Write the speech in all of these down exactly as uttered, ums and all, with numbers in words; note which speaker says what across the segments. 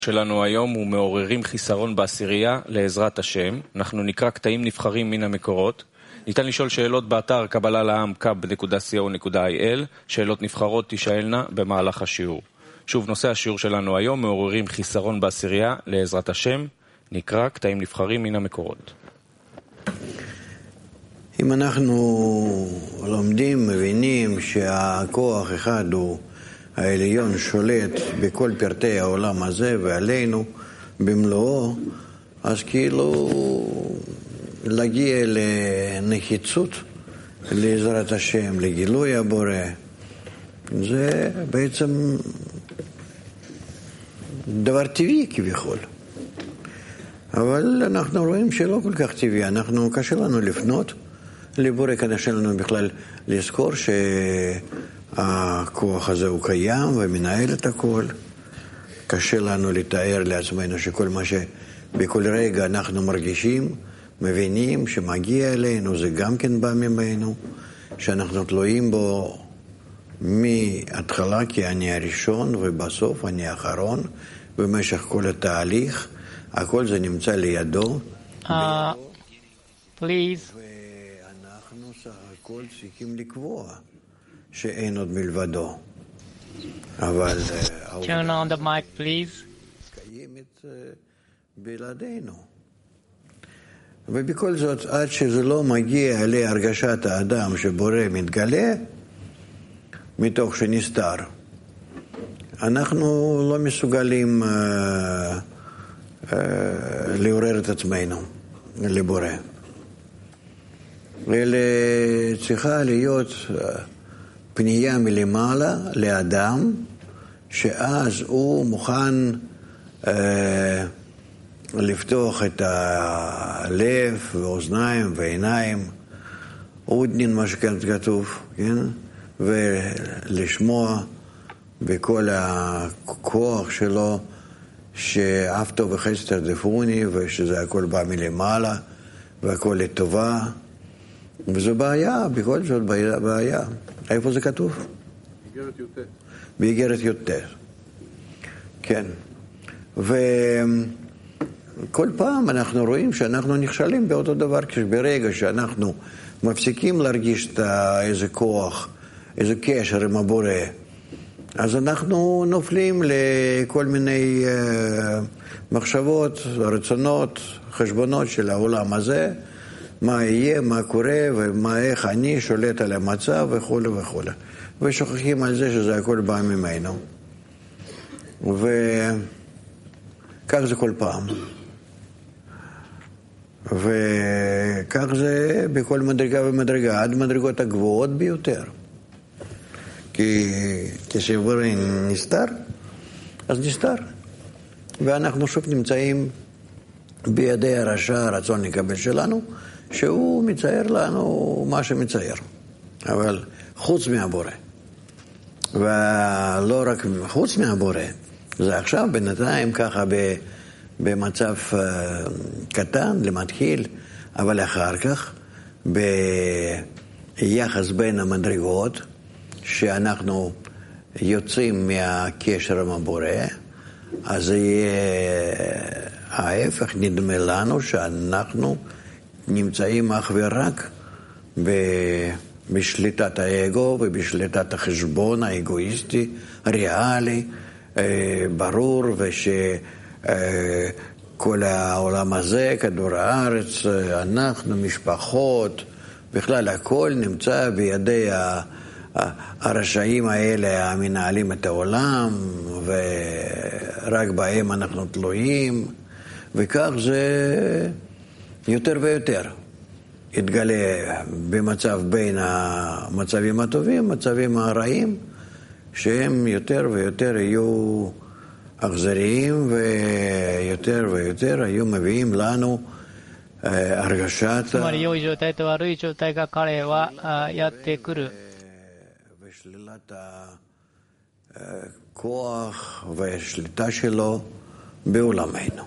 Speaker 1: שלנו היום הוא מעוררים חיסרון בעשירייה לעזרת השם. אנחנו נקרא קטעים נבחרים מן המקורות. ניתן לשאול שאלות באתר קבלה לעם קאב נקודה סי או נקודה איי אל. שאלות נבחרות תשאלנה במהלך השיעור. שוב, נושא השיעור שלנו היום מעוררים חיסרון בעשירייה לעזרת השם. נקרא קטעים נבחרים מן המקורות.
Speaker 2: אם אנחנו לומדים, מבינים שהכוח אחד הוא העליון שולט בכל פרטי העולם הזה ועלינו במלואו, אז כאילו להגיע לנחיצות לעזרת השם, לגילוי הבורא, זה בעצם דבר טבעי כביכול. אבל אנחנו רואים שלא כל כך טבעי. אנחנו, קשה לנו לפנות לבורא, קשה לנו בכלל לזכור שהכוח הזה הוא קיים ומנהל את הכל. קשה לנו לתאר לעצמנו שכל מה שבכל רגע אנחנו מרגישים, מבינים שמגיע אלינו, זה גם כן בא ממנו, שאנחנו תלויים בו מההתחלה, כי אני הראשון ובסוף אני האחרון, במשך כל התהליך. הכל זה נמצא לידו.
Speaker 3: Uh, please.
Speaker 2: ואנחנו סך הכל צריכים לקבוע שאין עוד מלבדו. אבל
Speaker 3: Turn on the mic, please.
Speaker 2: קיימת בלעדינו. ובכל זאת, עד שזה לא מגיע להרגשת האדם שבורא מתגלה, מתוך שנסתר, אנחנו לא מסוגלים לעורר את עצמנו לבורא. אלא צריכה להיות פנייה מלמעלה לאדם, שאז הוא מוכן אה, לפתוח את הלב ואוזניים ועיניים, אודנין מה שכתוב, כן? ולשמוע בכל הכוח שלו שאף טוב וחסד תרדפוני, ושזה הכל בא מלמעלה והכל לטובה. וזו בעיה, בכל זאת בעיה. איפה זה כתוב?
Speaker 4: באיגרת י"ט.
Speaker 2: באיגרת י"ט. כן. וכל פעם אנחנו רואים שאנחנו נכשלים באותו דבר, כשברגע שאנחנו מפסיקים להרגיש איזה כוח, איזה קשר עם הבורא, אז אנחנו נופלים לכל מיני uh, מחשבות, רצונות, חשבונות של העולם הזה, מה יהיה, מה קורה, ומה, איך אני שולט על המצב וכו' וכו'. ושוכחים על זה שזה הכל בא ממנו. וכך זה כל פעם. וכך זה בכל מדרגה ומדרגה, עד מדרגות הגבוהות ביותר. כי כשבורא נסתר, אז נסתר. ואנחנו שוב נמצאים בידי הרשע, הרצון לקבל שלנו, שהוא מצייר לנו מה שמצייר. אבל חוץ מהבורא. ולא רק חוץ מהבורא, זה עכשיו בינתיים ככה במצב קטן למתחיל, אבל אחר כך ביחס בין המדרגות, שאנחנו יוצאים מהקשר עם הבורא, אז יהיה ההפך, נדמה לנו שאנחנו נמצאים אך ורק בשליטת האגו ובשליטת החשבון האגואיסטי, ריאלי, ברור, ושכל העולם הזה, כדור הארץ, אנחנו, משפחות, בכלל הכל נמצא בידי ה... הרשעים האלה המנהלים את העולם, ורק בהם אנחנו תלויים, וכך זה יותר ויותר יתגלה במצב בין המצבים הטובים, מצבים הרעים, שהם יותר ויותר יהיו אכזריים, ויותר ויותר היו מביאים לנו הרגשת...
Speaker 3: つまり良い状態と悪い状態が彼はやってくる。
Speaker 2: ושלילת הכוח והשליטה שלו בעולמנו.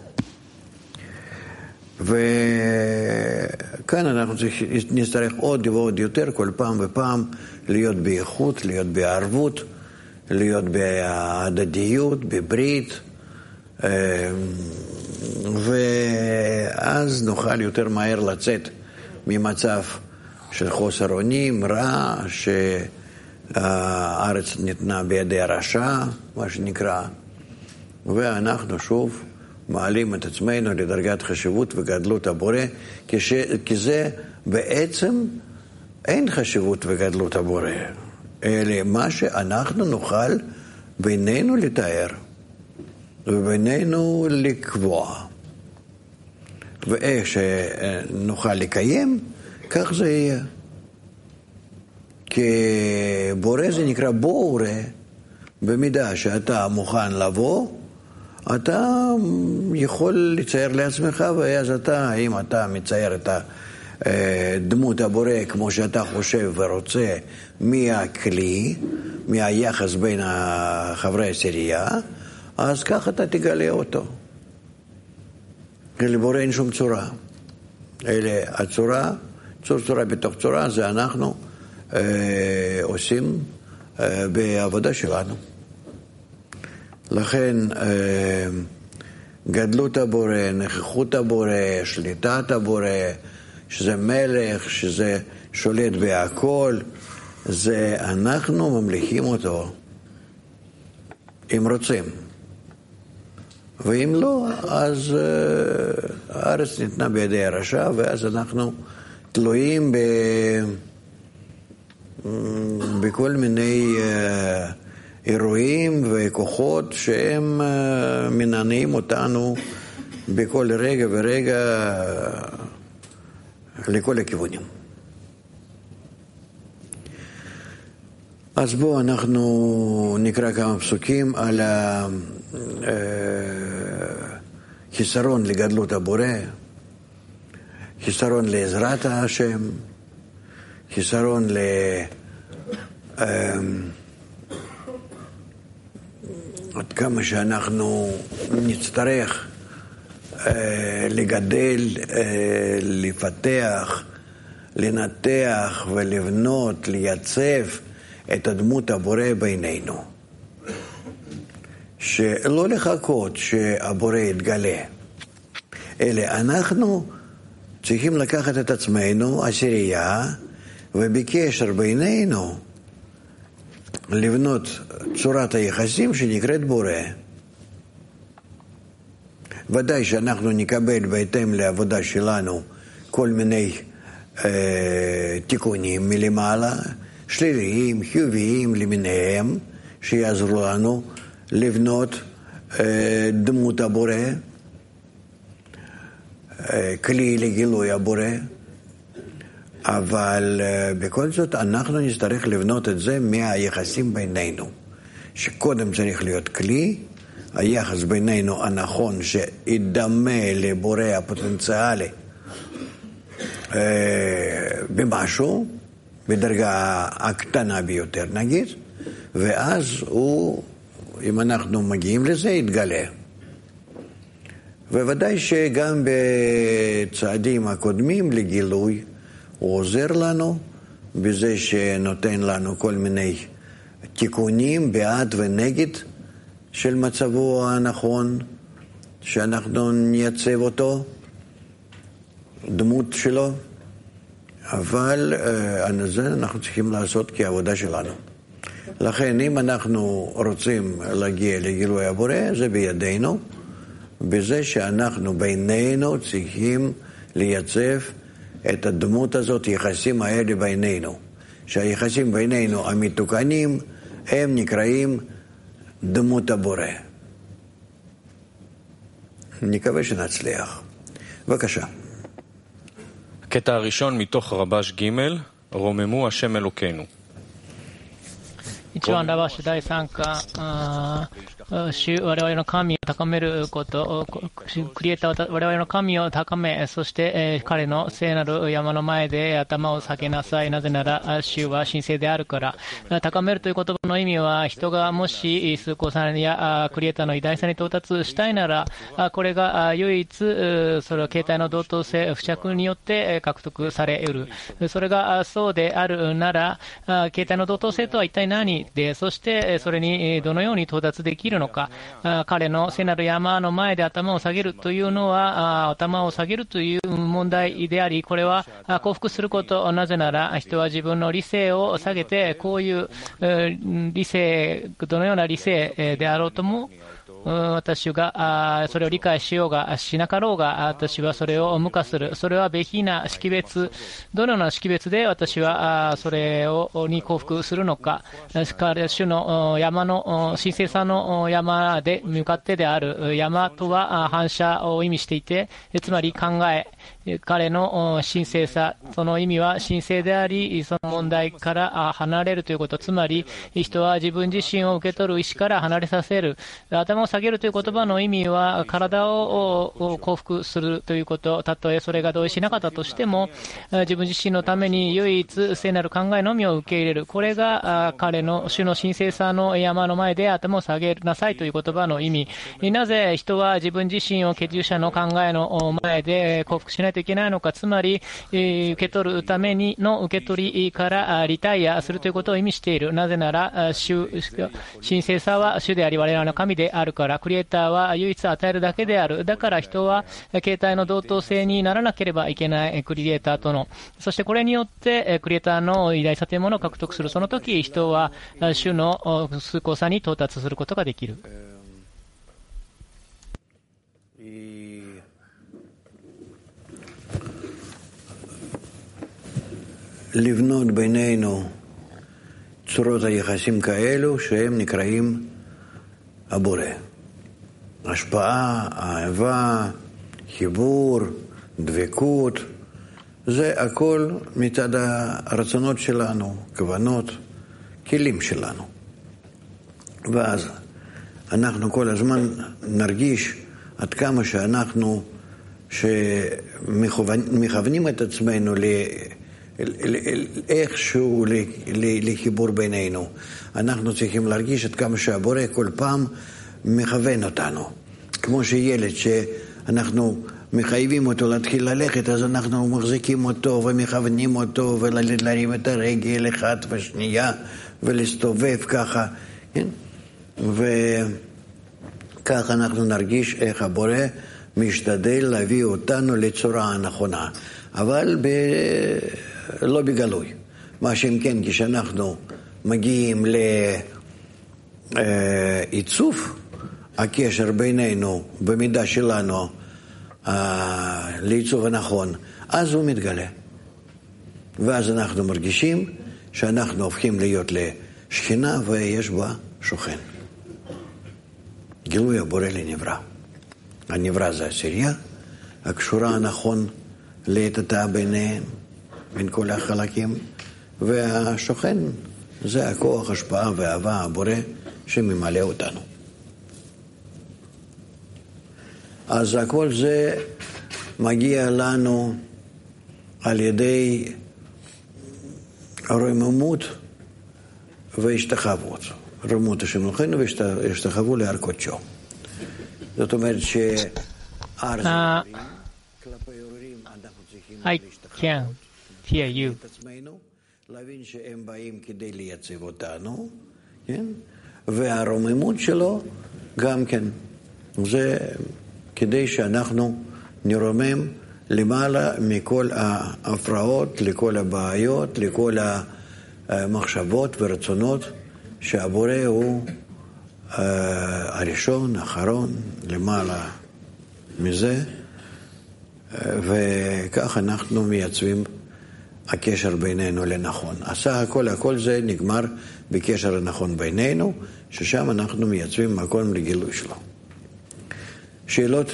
Speaker 2: וכאן אנחנו נצטרך עוד ועוד יותר, כל פעם ופעם, להיות באיכות, להיות בערבות, להיות בהדדיות, בברית, ואז נוכל יותר מהר לצאת ממצב של חוסר אונים, רע, שהארץ ניתנה בידי הרשע, מה שנקרא, ואנחנו שוב מעלים את עצמנו לדרגת חשיבות וגדלות הבורא, כש... כי זה בעצם אין חשיבות וגדלות הבורא, אלא מה שאנחנו נוכל בינינו לתאר ובינינו לקבוע, ואיך שנוכל לקיים, כך זה יהיה. כי בורא זה נקרא בורא, במידה שאתה מוכן לבוא, אתה יכול לצייר לעצמך, ואז אתה, אם אתה מצייר את דמות הבורא כמו שאתה חושב ורוצה מהכלי, מהיחס בין חברי הסירייה, אז ככה אתה תגלה אותו. לבורא אין שום צורה. אלה הצורה, צור צורה בתוך צורה, זה אנחנו אה, עושים אה, בעבודה שלנו. לכן אה, גדלות הבורא, נוכחות הבורא, שליטת הבורא, שזה מלך, שזה שולט בהכל, זה אנחנו ממליכים אותו אם רוצים. ואם לא, אז uh, הארץ ניתנה בידי הרשע, ואז אנחנו תלויים ב, בכל מיני uh, אירועים וכוחות שהם uh, מנענים אותנו בכל רגע ורגע uh, לכל הכיוונים. אז בואו אנחנו נקרא כמה פסוקים על החיסרון לגדלות הבורא, חיסרון לעזרת השם, חיסרון ל... עד כמה שאנחנו נצטרך לגדל, לפתח, לנתח ולבנות, לייצב את הדמות הבורא בינינו. שלא לחכות שהבורא יתגלה, אלא אנחנו צריכים לקחת את עצמנו, עשירייה, ובקשר בינינו לבנות צורת היחסים שנקראת בורא. ודאי שאנחנו נקבל בהתאם לעבודה שלנו כל מיני אה, תיקונים מלמעלה, שליליים, חיוביים למיניהם, שיעזרו לנו לבנות אה, דמות הבורא, אה, כלי לגילוי הבורא, אבל אה, בכל זאת אנחנו נצטרך לבנות את זה מהיחסים בינינו, שקודם צריך להיות כלי, היחס בינינו הנכון שידמה לבורא הפוטנציאלי אה, במשהו, בדרגה הקטנה ביותר נגיד, ואז הוא, אם אנחנו מגיעים לזה, יתגלה. וודאי שגם בצעדים הקודמים לגילוי, הוא עוזר לנו בזה שנותן לנו כל מיני תיקונים בעד ונגד של מצבו הנכון, שאנחנו נייצב אותו, דמות שלו, אבל על זה אנחנו צריכים לעשות כעבודה שלנו. לכן אם אנחנו רוצים להגיע לגילוי הבורא, זה בידינו, בזה שאנחנו בינינו צריכים לייצב את הדמות הזאת, יחסים האלה בינינו. שהיחסים בינינו המתוקנים, הם נקראים דמות הבורא. נקווה שנצליח. בבקשה.
Speaker 1: הקטע הראשון מתוך רבש ג' רוממו השם אלוקינו.
Speaker 3: 一番ラバシ第三課、主我々の神を高めること、クリエイター我々の神を高め、そして、えー、彼の聖なる山の前で頭を下げなさい。なぜなら主は神聖であるから。高めるという言葉の意味は、人がもし崇高さやクリエイターの偉大さに到達したいなら、これが唯一それは形態の同等性、付着によって獲得され得る。それがそうであるなら、形態の同等性とは一体何で、そしてそれにどのように到達できるのか、彼の聖なる山の前で頭を下げるというのは、頭を下げるという問題であり、これは降伏すること、なぜなら人は自分の理性を下げて、こういう理性、どのような理性であろうとも、私がそれを理解しようがしなかろうが、私はそれを無化する。それはべきな識別、どのような識別で私はそれをに降伏するのか。主の山の神聖さの山で向かってである。山とは反射を意味していて、つまり考え、彼の神聖さ、その意味は神聖であり、その問題から離れるということ、つまり人は自分自身を受け取る意思から離れさせる。頭を下げるという言葉の意味は、体を降伏するということ、たとえそれが同意しなかったとしても、自分自身のために唯一聖なる考えのみを受け入れる。これが彼の主の神聖さの山の前で頭を下げなさいという言葉の意味。なぜ人は自分自身を欠如者の考えの前で降伏しないといけないのか、つまり受け取るためにの受け取りからリタイアするということを意味している。なぜなら主、神聖さは主であり我々の神であるから、クリエイターは唯一与えるだけである。だから人は形態の同等性にならなければいけないクリエイターとの、そしてこれによってクリエイターの偉大さというものを獲得する。その時人は主の崇高さに到達することができる。
Speaker 2: לבנות בינינו צורות היחסים כאלו שהם נקראים הבורא. השפעה, אהבה, חיבור, דבקות, זה הכל מצד הרצונות שלנו, כוונות, כלים שלנו. ואז אנחנו כל הזמן נרגיש עד כמה שאנחנו שמכוונים את עצמנו ל... איכשהו לחיבור בינינו. אנחנו צריכים להרגיש עד כמה שהבורא כל פעם מכוון אותנו. כמו שילד שאנחנו מחייבים אותו להתחיל ללכת, אז אנחנו מחזיקים אותו ומכוונים אותו ולהרים את הרגל אחד ושנייה ולהסתובב ככה. כן? וככה אנחנו נרגיש איך הבורא משתדל להביא אותנו לצורה הנכונה. אבל ב... לא בגלוי. מה שאם כן, כשאנחנו מגיעים לעיצוב הקשר בינינו, במידה שלנו, לעיצוב הנכון, אז הוא מתגלה. ואז אנחנו מרגישים שאנחנו הופכים להיות לשכינה ויש בה שוכן. גילוי הבורא לנברא. הנברא זה עשירייה, הקשורה הנכון להתתה ביניהם, בין כל החלקים, והשוכן זה הכוח, השפעה ואהבה הבורא שממלא אותנו. אז הכל זה מגיע לנו על ידי רוממות והשתחוות. רוממות השם אלוהינו והשתחוו להר קודשו. זאת אומרת שהר זה כלפי הורים אנחנו צריכים להשתחוות.
Speaker 3: hear you.
Speaker 2: להבין שהם באים כדי לייצב אותנו, כן? והרוממות שלו גם כן. זה כדי שאנחנו נרומם למעלה מכל ההפרעות, לכל הבעיות, לכל המחשבות ורצונות שהבורא הוא הראשון, האחרון, למעלה מזה, וכך אנחנו מייצבים הקשר בינינו לנכון. עשה הכל, הכל זה נגמר בקשר הנכון בינינו, ששם אנחנו מייצבים מקום לגילוי שלו. שאלות?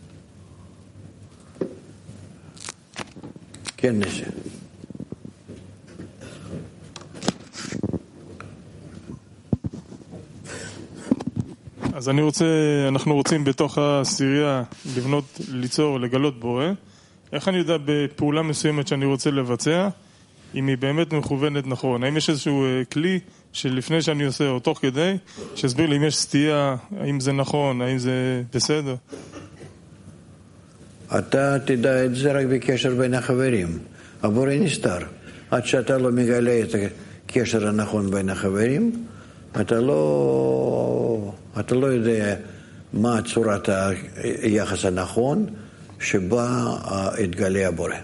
Speaker 2: כן, נשא.
Speaker 4: אז אני רוצה, אנחנו רוצים בתוך העשירייה לבנות, ליצור, לגלות בורא. איך אני יודע בפעולה מסוימת שאני רוצה לבצע, אם היא באמת מכוונת נכון? האם יש איזשהו כלי שלפני שאני עושה או תוך כדי, שיסביר לי אם יש סטייה, האם זה נכון, האם זה בסדר?
Speaker 2: אתה תדע את זה רק בקשר בין החברים. הבורא נסתר. עד שאתה לא מגלה את הקשר הנכון בין החברים, אתה לא, אתה לא יודע מה צורת היחס הנכון שבה התגלה הבורא.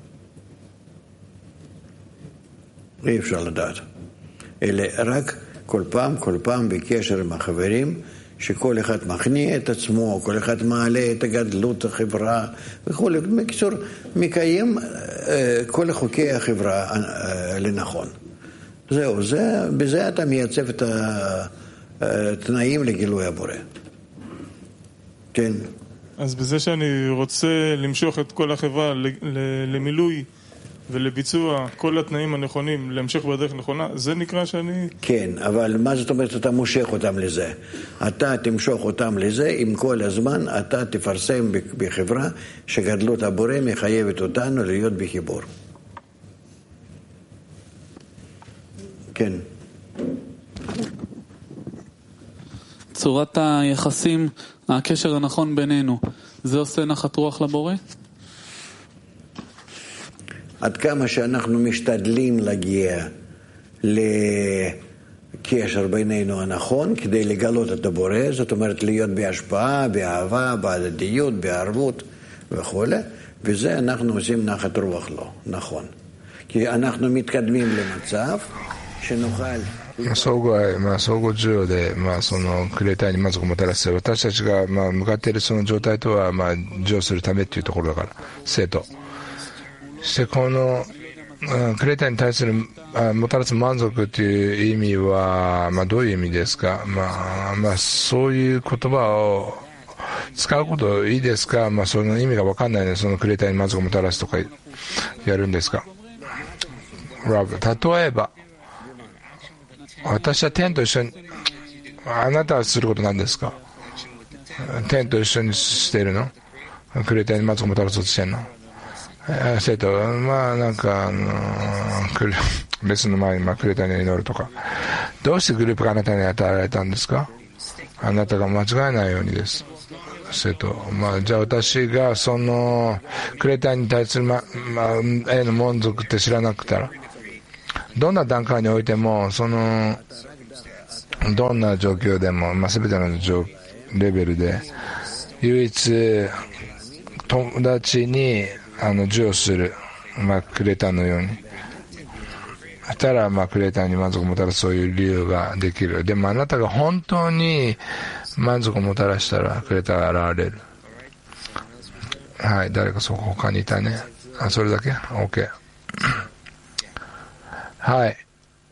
Speaker 2: אי אפשר לדעת. אלא רק כל פעם, כל פעם בקשר עם החברים, שכל אחד מכניע את עצמו, כל אחד מעלה את הגדלות החברה וכו'. בקיצור, מקיים כל חוקי החברה לנכון. זהו, זה, בזה אתה מייצב את התנאים לגילוי הבורא. כן.
Speaker 4: אז בזה שאני רוצה למשוך את כל החברה למילוי ולביצוע כל התנאים הנכונים, להמשך בדרך נכונה, זה נקרא שאני...
Speaker 2: כן, אבל מה זאת אומרת אתה מושך אותם לזה? אתה תמשוך אותם לזה, אם כל הזמן אתה תפרסם בחברה שגדלות הבורא מחייבת אותנו להיות בחיבור. כן.
Speaker 5: צורת היחסים, הקשר הנכון בינינו, זה עושה נחת רוח לבורא?
Speaker 2: עד כמה שאנחנו משתדלים להגיע לקשר בינינו הנכון כדי לגלות את הבורא, זאת אומרת להיות בהשפעה, באהבה, בהדדיות, בערבות וכו', וזה אנחנו עושים נחת רוח לו, נכון. כי אנחנו מתקדמים למצב שנוכל...
Speaker 6: 相互愛、まあ、相互需要で、まあ、そのクリエイターに満足をもたらす私たちが、まあ、向かっているその状態とは、まあ、授与するためというところだから生徒そしてこの、うん、クリエイターに対するあもたらす満足という意味は、まあ、どういう意味ですか、まあまあ、そういう言葉を使うこといいですか、まあ、その意味が分かんないのでそのクリエイターに満足をもたらすとかやるんですか。ラブ例えば私は天と一緒にあなたはすることなんですか。天と一緒にしているのクリエイターに満足をもたらそうとしてるの。生徒まあなんかあの別の前に、まあ、クリエイターに祈るとかどうしてグループがあなたに与えられたんですか。あなたが間違えないようにです。生徒まあじゃあ私がそのクリエイターに対する、ままあ、への満足って知らなくたらどんな段階においてもそのどんな状況でも、まあ、全てのレベルで唯一友達にあの授与する、まあ、クリエイターのようにしたら、まあ、クリエイターに満足をもたらすそういう理由ができる。でもあなたが本当に満足をもたらしたらクリエイターが現れる。はい、誰かそこ他にいたね。あ、それだけ ?OK。はい。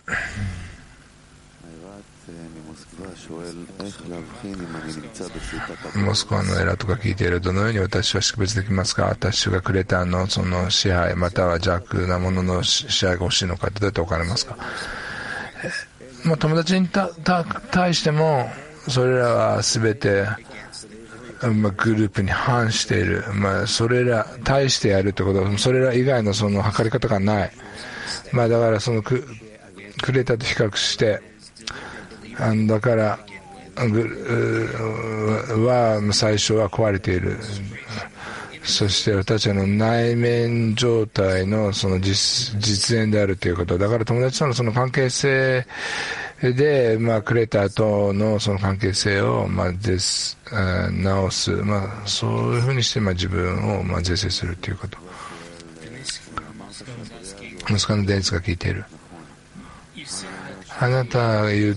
Speaker 6: モスクワのエラーとか聞いている。どのように私は識別できますか。私がクレターのその支配または邪悪なものの支配が欲しいのかってどうやって分かりますか。まあ、友達にたた対してもそれらは全て、まあ、グループに反している、まあ、それら対してやるってことはそれら以外のその測り方がない。まあ、だからその ク, クレーターと比較してあだからは最初は壊れている。そして私たちの内面状態のその 実, 実演であるということだから友達とのその関係性で、まあ、クレーターとのその関係性を、まあ、です直す、まあ、そういうふうにして、まあ、自分を、まあ、是正するということ。息子の伝説が聞いている。あなたが言った、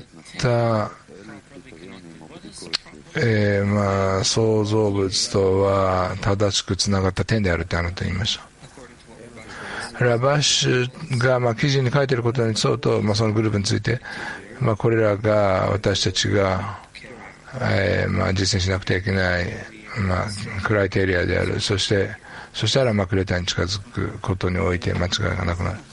Speaker 6: えー、まあ創造物とは正しくつながった点であるってあなた言いました。ラバッシュが、まあ、記事に書いていることに沿うと、まあ、そのグループについて、まあ、これらが私たちが、えーまあ、実践しなくてはいけない、まあ、クライテリアである。そしてそしたらまあクレーターに近づくことにおいて間違いがなくなる。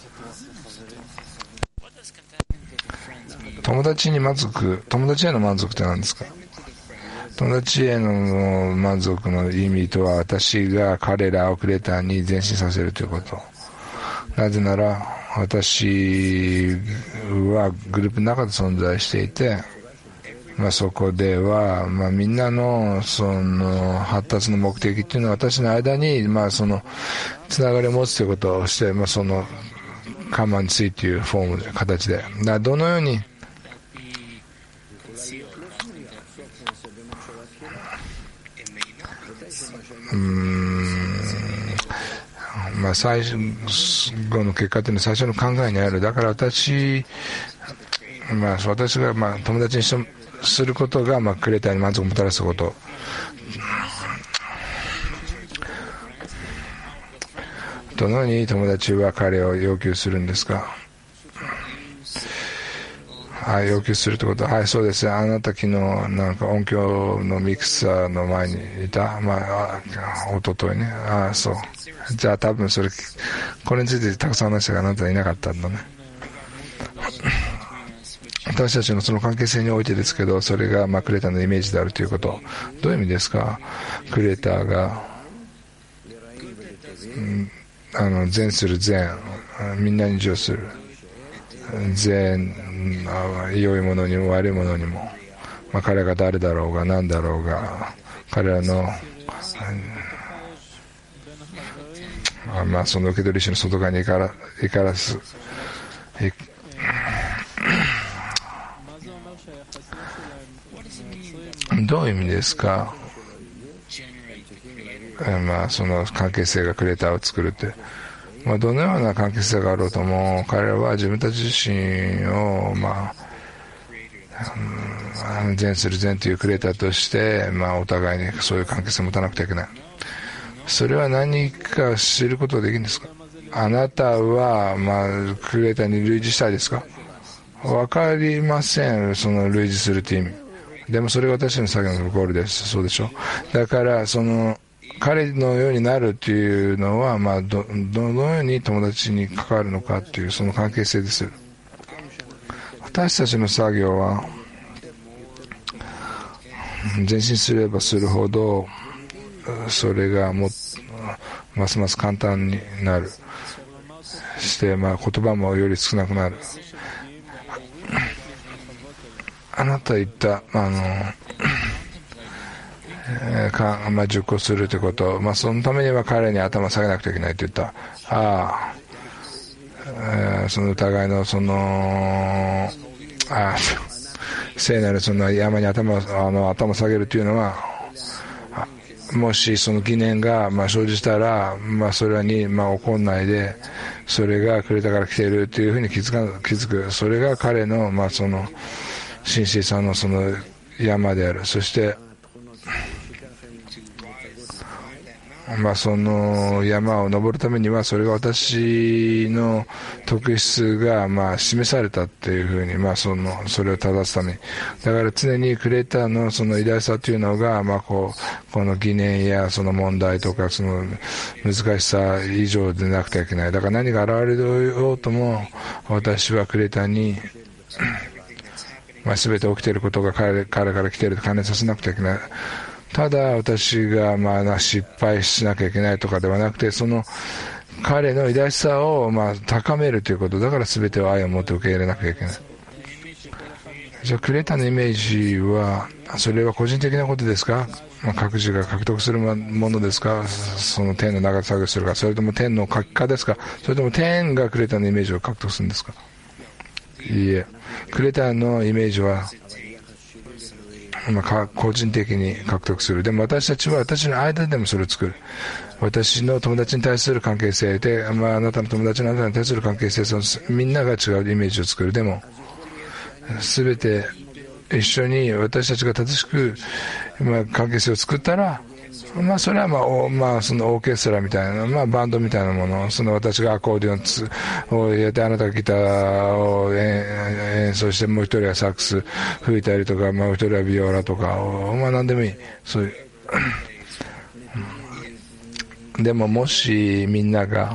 Speaker 6: 友達に満足、友達への満足って何ですか。友達への満足の意味とは私が彼らをクレーターに前進させるということ。なぜなら私はグループの中で存在していて、まあ、そこでは、まあ、みんなのその発達の目的っていうのは私の間に、まあ、そのつながりを持つということをして、まあ、そのカマンツイというフォームで形で、だからどのようにうーん、まあ、最後の結果というのは最初の考えにある。だから私、まあ、私がまあ友達にすることが、まあ、クレーターに満足をもたらすこと。どのように友達は彼を要求するんですか。はい、要求するってことは、はい、そうですね。あなた昨日なんか音響のミキサーの前にいた、まあ、おとといね。ああ、そう。じゃあ多分それ、これについてたくさん話したがあなたはいなかったんだね。私たちのその関係性においてですけど、それがまあクレーターのイメージであるということ。どういう意味ですか。クレーターが、うん、あの善する善、みんなに従する善、良いものにも悪いものにも、まあ、彼が誰だろうが何だろうが、彼らの、まあ、その受け取り師の外側に怒ら、怒らす、どういう意味ですか。まあ、その関係性がクレーターを作るって、まあ、どのような関係性があろうとも彼らは自分たち自身を、まあ、うん、善する善というクレーターとして、まあ、お互いにそういう関係性を持たなくてはいけない。それは何か知ることができるんですか。あなたは、まあ、クレーターに類似したいですか。わかりません。その類似するという意味でも、それが私の作業のゴールです。そうでしょ。だからその彼のようになるっていうのは、まあ、ど, どのように友達に関わるのかっていうその関係性です。私たちの作業は前進すればするほどそれがもますます簡単になるして、まあ、言葉もより少なくなる。あなた言った、あのえーかまあ、熟考するということ、まあ、そのためには彼に頭を下げなくてはいけないと言った。ああ、えー、その疑いのそのあ聖なるその山に頭をあの頭を下げるというのは、もしその疑念がまあ生じたら、まあ、それにまあ怒んないで、それがクレーターから来ているというふうに気づか気づく。それが彼のまあその神聖さのその山である。そしてまあ、その山を登るためにはそれが私の特質がまあ示されたっていうふうに、まあ、そのそれを正すために、だから常にクレーターのその偉大さというのが、まあ、こうこの疑念やその問題とかその難しさ以上でなくてはいけない。だから何が現れようとも私はクレーターにまあ、全て起きていることが 彼, 彼から来ていると関連させなくてはいけない。ただ私がまあ失敗しなきゃいけないとかではなくて、その彼の偉大さをまあ高めるということだから、全てを愛を持って受け入れなきゃいけない。じゃあクレーターのイメージはそれは個人的なことですか。まあ、各自が獲得するものですか。その天の中で作業するか、それとも天の書き方ですか。それとも天がクレーターのイメージを獲得するんですか。いいえ、クレーターのイメージはまあ、個人的に獲得する。でも私たちは私の間でもそれを作る。私の友達に対する関係性で、まあ、あなたの友達のあなたに対する関係性、そのみんなが違うイメージを作る。でも全て一緒に私たちが正しく、まあ、関係性を作ったら、まあ、それは、まあおまあ、そのオーケストラみたいな、まあ、バンドみたいなもの、その私がアコーディオンつをやって、あなたがギターを演奏して、もう一人はサックス吹いたりとか、もう一人はビオラとか、まあ、何でもいい。そういうでももしみんなが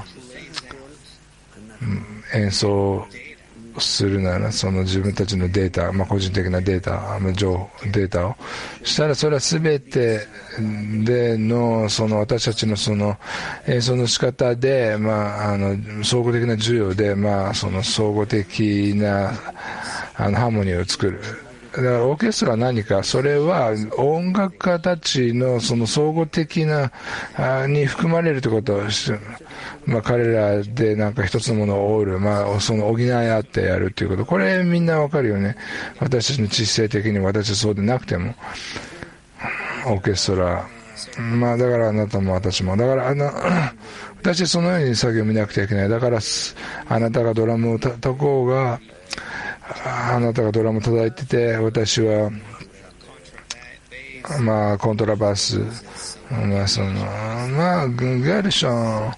Speaker 6: 演奏するなら、その自分たちのデータ、まあ、個人的なデータ、情報データをしたら、それは全てでのその私たちのその演奏の仕方で、まあ、あの総合的な授与で、まあ、その総合的なあのハーモニーを作る。だからオーケストラは何か、それは音楽家たちのその総合的なに含まれるということを、まあ、彼らでなんか一つのものを織る、まあ、その補い合ってやるということ、これみんなわかるよね。私たちの知性的に私はそうでなくてもオーケストラまあだからあなたも私もだからあの私はそのように作業を見なくてはいけない。だからあなたがドラムを叩こうがあなたがドラムを叩いてて私はまあコントラバスまあそのまあガルション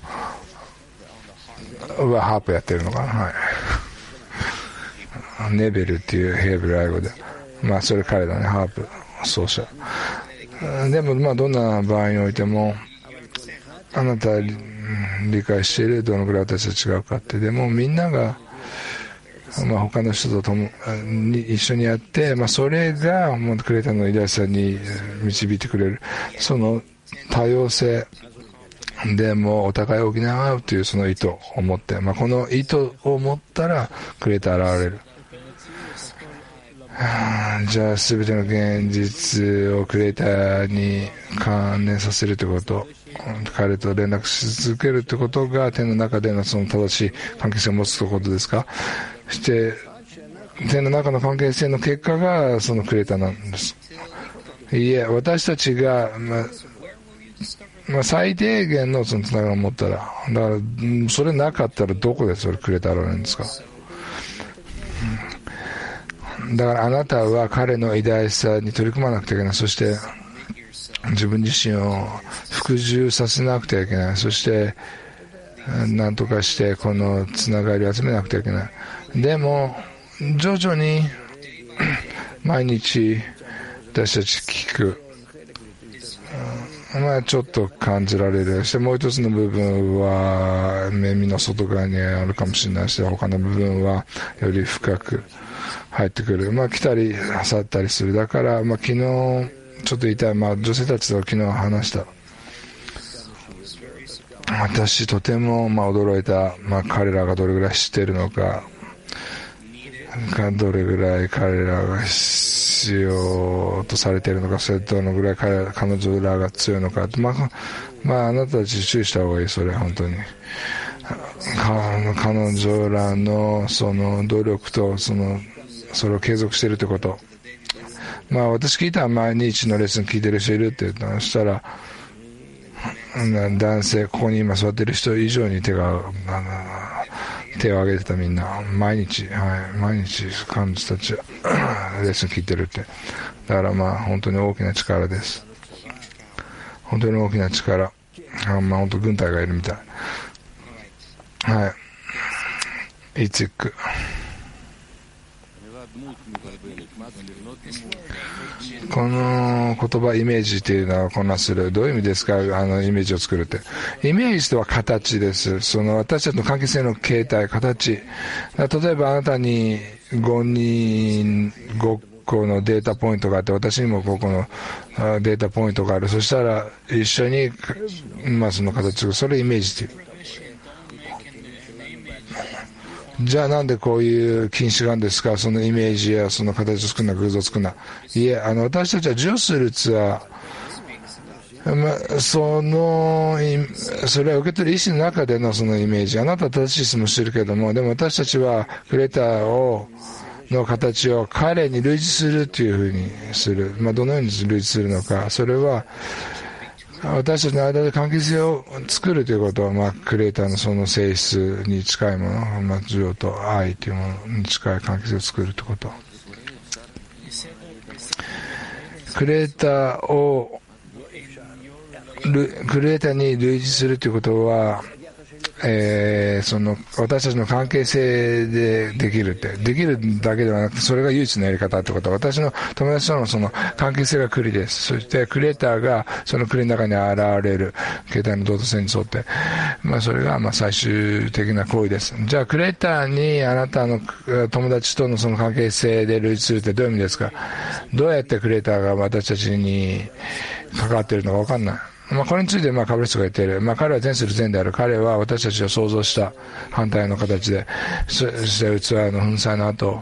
Speaker 6: はハープやってるのかな、はい、ネベルっていうヘーブル英語でまあそれ彼だね、ハープ奏者でもまあどんな場合においてもあなたは理解しているどのくらい私と違うかって。でもみんながまあ他の人とともに一緒にやって、まあ、それがもうクレーターの偉大さに導いてくれるその多様性でもお互いを補い合うというその意図を持って、まあ、この意図を持ったらクレーター現れる。じゃあ全ての現実をクレーターに関連させるということ、彼と連絡し続けるということが天の中でのその正しい関係性を持つということですか。そして天の中の関係性の結果がそのクレーターなんです。いえ、私たちが、まあまあ、最低限のそのつながりを持ったら、だからそれなかったらどこでそれクレーター現れるんですか。だからあなたは彼の偉大さに取り組まなくてはいけない。そして自分自身を服従させなくてはいけない。そして何とかしてこのつながりを集めなくてはいけない。でも徐々に毎日私たち聞く、まあちょっと感じられる。そしてもう一つの部分は耳の外側にあるかもしれないし、他の部分はより深く入ってくる。まあ来たり去ったりする。だからまあ昨日ちょっと言いたい、まあ女性たちと昨日話した。私とてもまあ驚いた、まあ彼らがどれぐらい知っているのか、どれぐらい彼らが必要とされているのか、それとどのぐらい 彼, 彼女らが強いのか、まあ、まああなたたち注意した方がいい。それ本当に彼女らのその努力とそのそれを継続しているということ。まあ私聞いたら毎日のレッスン聞いてる人いるって言ったら、そしたら男性ここに今座ってる人以上に手が手を挙げてた。みんな毎日、はい、毎日彼女たちレッスン聞いてるって。だからまあ本当に大きな力です。本当に大きな力。あまあ本当軍隊がいるみたい。はい。イツィック。この言葉イメージっていうのは混乱する。どういう意味ですか。あのイメージを作るってイメージとは形です。その私たちの関係性の形態、形。例えばあなたにごにんご個のデータポイントがあって、私にもごこのデータポイントがある。そしたら一緒に、まあ、その形をそれイメージっていう。じゃあなんでこういう禁止があるんですか。そのイメージやその形を作るな、偶像を作るな。いえ、あの私たちは授与するツアー、まあ、そのそれは受け取る意思の中でのそのイメージ。あなたは正しい質問してるけども、でも私たちはクレーターをの形を彼に類似するというふうにする。まあ、どのように類似するのか。それは私たちの間で関係性を作るということは、まあ、クリエイターのその性質に近いもの、まあ、需要と愛というものに近い関係性を作るということ。クリエイターをクリエイターに類似するということは、えー、その私たちの関係性でできるってできるだけではなくて、それが唯一のやり方ってことは、私の友達とのその関係性がクリです。そしてクリエイターがそのクリの中に現れる形態の動線に沿って、まあ、それがまあ最終的な行為です。じゃあクリエイターにあなたの友達とのその関係性で類似するってどういう意味ですか。どうやってクリエイターが私たちに関わっているのか分かんない。まあ、これについてまあカブレスが言っている、まあ、彼は善する善である。彼は私たちを想像した反対の形で、そして器の粉砕の後、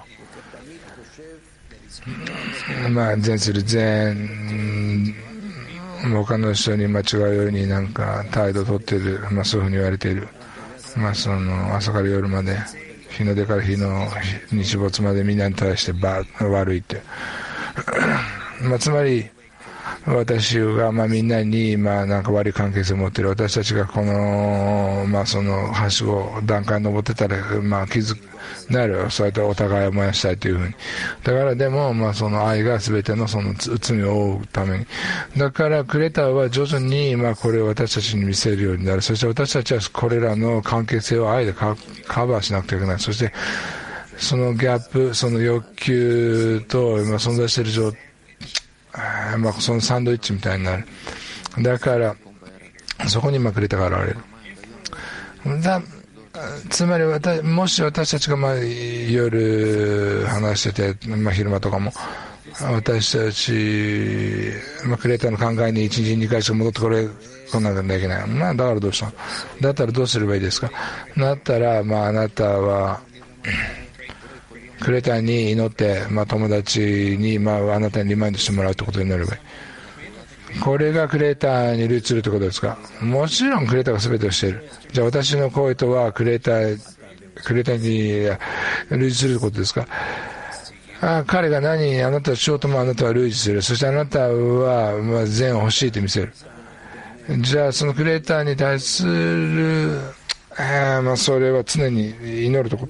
Speaker 6: まあ、善する善、他の人に間違うようになんか態度をとっている、まあ、そういうふうに言われている。まあ、その朝から夜まで、日の出から日の日没までみんなに対してば悪いって、まあ、つまり私が、まあ、みんなに、まあ、なんか悪い関係性を持っている私たちがこの、まあ、そのはしご段階登ってたら、まあ、気づくなる、そうやってお互いを燃やしたいというふうに。だからでも、まあ、その愛が全てのその罪を負うために。だからクレタは徐々に、まあ、これを私たちに見せるようになる。そして私たちはこれらの関係性を愛でカバーしなくてはいけない。そしてそのギャップ、その欲求と、まあ、存在している状態、まあ、そのサンドイッチみたいになる。だからそこにまあクレタが現れる。だつまり私もし私たちがまあ夜話してて、まあ、昼間とかも私たち、まあ、クレーターの考えにいちにちにかいしか戻ってこれこんなきゃいけない、まあ、だからどうしたのだったらどうすればいいですか。だったら、まあ、あなたはクレーターに祈って、まあ、友達に、まあ、あなたにリマインドしてもらうってことになればいい。これがクレーターに類するってことですか。もちろんクレーターが全てをしている。じゃあ私の行為とはクレータークレーターに類することですか。あ彼が何あなたをしようともあなたは類似する。そしてあなたは、まあ、善を欲しいと見せる。じゃあそのクレーターに対する、あまあ、それは常に祈るってこと。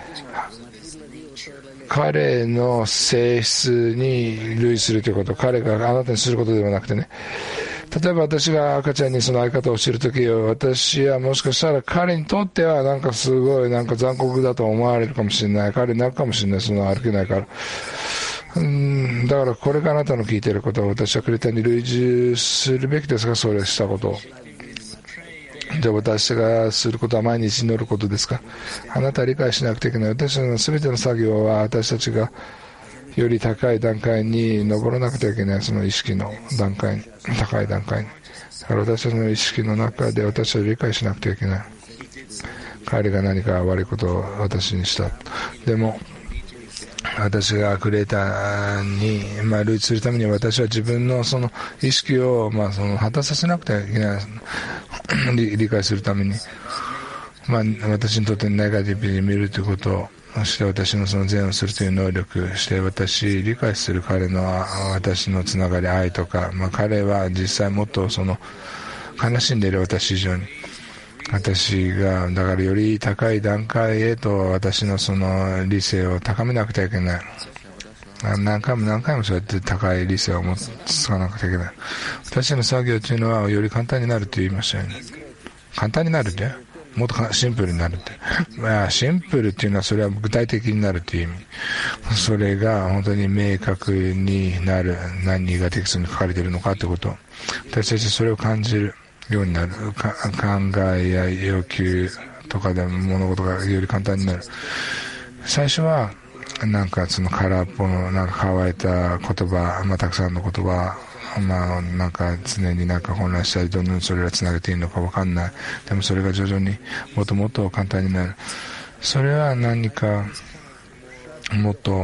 Speaker 6: 彼の性質に類するということ、彼があなたにすることではなくてね。例えば私が赤ちゃんにその相方を教えるとき、私はもしかしたら彼にとってはなんかすごいなんか残酷だと思われるかもしれない。彼に泣くかもしれない。その歩けないから。うんだからこれがあなたの聞いていることを私はクレーターに類似するべきですか。それをしたことを。じゃあ私がすることは毎日祈ることですか。あなたは理解しなくてはいけない。私たちの全ての作業は私たちがより高い段階に登らなくてはいけない。その意識の段階に、高い段階に。だから私たちの意識の中で私は理解しなくてはいけない。彼が何か悪いことを私にした。でも私がクレーターに、まあ、類似するために私は自分のその意識を、まあ、その果たさせなくてはいけない理, 理解するために、まあ、私にとってネガティブに見るということをそして私のその善をするという能力して私理解する彼の私のつながり愛とか、まあ、彼は実際もっとその悲しんでいる私以上に私がだからより高い段階へと私のその理性を高めなくてはいけない。何回も何回もそうやって高い理性を持つかなくてはいけない。私の作業というのはより簡単になると言いましたよね。簡単になるってもっとシンプルになるってまあシンプルっていうのはそれは具体的になるという意味。それが本当に明確になる。何がテキストに書かれているのかということ私たちそれを感じるようになる。考えや要求とかで物事がより簡単になる。最初はなんかその空っぽのなんか乾いた言葉、まあ、たくさんの言葉、まあなんか常になんか混乱したりどんどんそれをつなげていいのか分かんない。でもそれが徐々にもっともっと簡単になる。それは何かもっと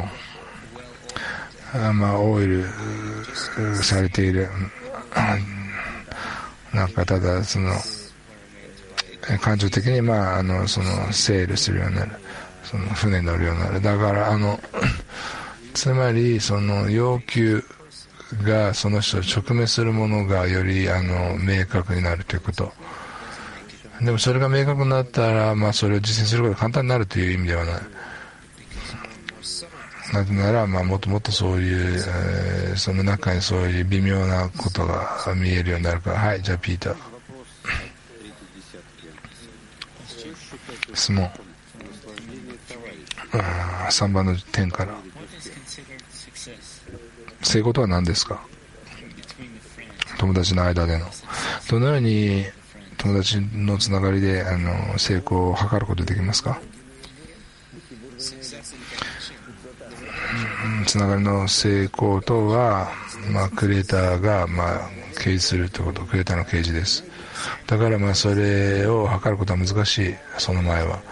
Speaker 6: まあオイルされているなんかただその感情的にまああのそのセールするようになる。その船に乗るようになる。だからあのつまりその要求がその人を直面するものがよりあの明確になるということ。でもそれが明確になったら、まあ、それを実践することが簡単になるという意味ではない。なぜなら、まあ、もっともっとそういう、えー、その中にそういう微妙なことが見えるようになるから。はい、じゃあピーター質問さんばんの点から成功とは何ですか。友達の間でのどのように友達のつながりであの成功を図ることができますか。つながりの成功とは、まあ、クリエイターが、まあ、掲示するということ。クリエイターの掲示です。だからまあそれを図ることは難しい。その前は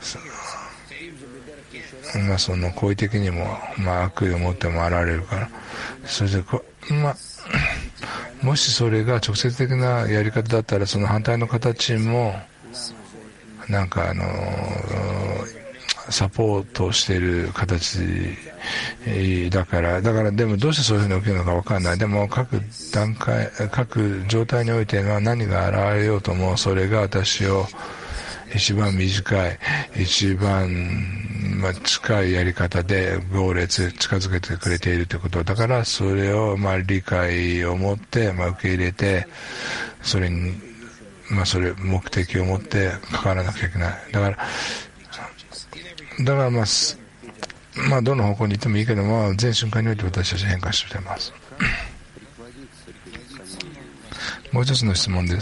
Speaker 6: まあ、その好意的にも、まあ、悪意を持っても現れるから。それでこ、まあ、もしそれが直接的なやり方だったらその反対の形もなんかあのサポートをしている形だからだからでもどうしてそういうふうに起きるのか分からない。でも各段階各状態においては何が現れようともそれが私を一番短い一番、まあ、近いやり方でゴールへ近づけてくれているということだからそれをまあ理解を持って、まあ、受け入れてそれに、まあ、それ目的を持って関わらなきゃいけない。だからだからまあまあどの方向に行ってもいいけども全瞬間において私たち変化していますもう一つの質問です。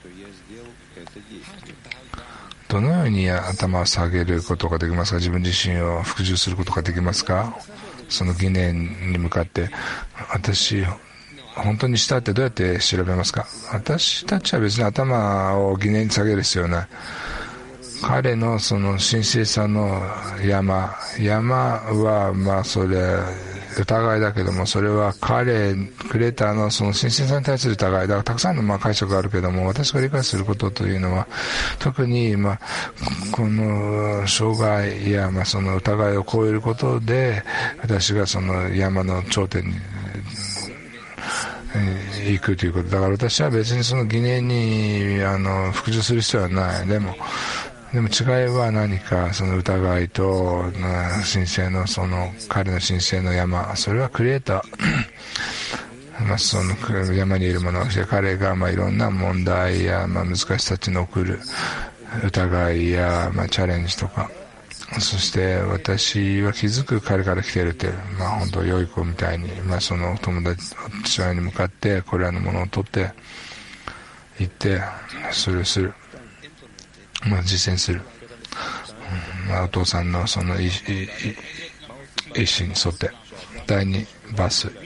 Speaker 6: どのように頭を下げることができますか。自分自身を服従することができますか。その疑念に向かって私本当にしたってどうやって調べますか。私たちは別に頭を疑念に下げる必要ない。彼のその神聖さの山山はまあそれ疑いだけどもそれは彼クリエイターのその神聖さに対する疑いだからたくさんのまあ解釈があるけども私が理解することというのは特にまあこの障害やまあその疑いを超えることで私がその山の頂点に行くということだから私は別にその疑念にあの服従する必要はない。でもでも違いは何かその疑いと神聖のその彼の神聖の山それはクリエイターまあその山にいるもの彼がまあいろんな問題やまあ難しさたちに送る疑いやまあチャレンジとかそして私は気づく彼から来ているってまあ本当良い子みたいにまあその友達父親に向かってこれらのものを取って行ってそれをするまあ、実践する、うんまあ、お父さんのその意思に沿ってだいにバース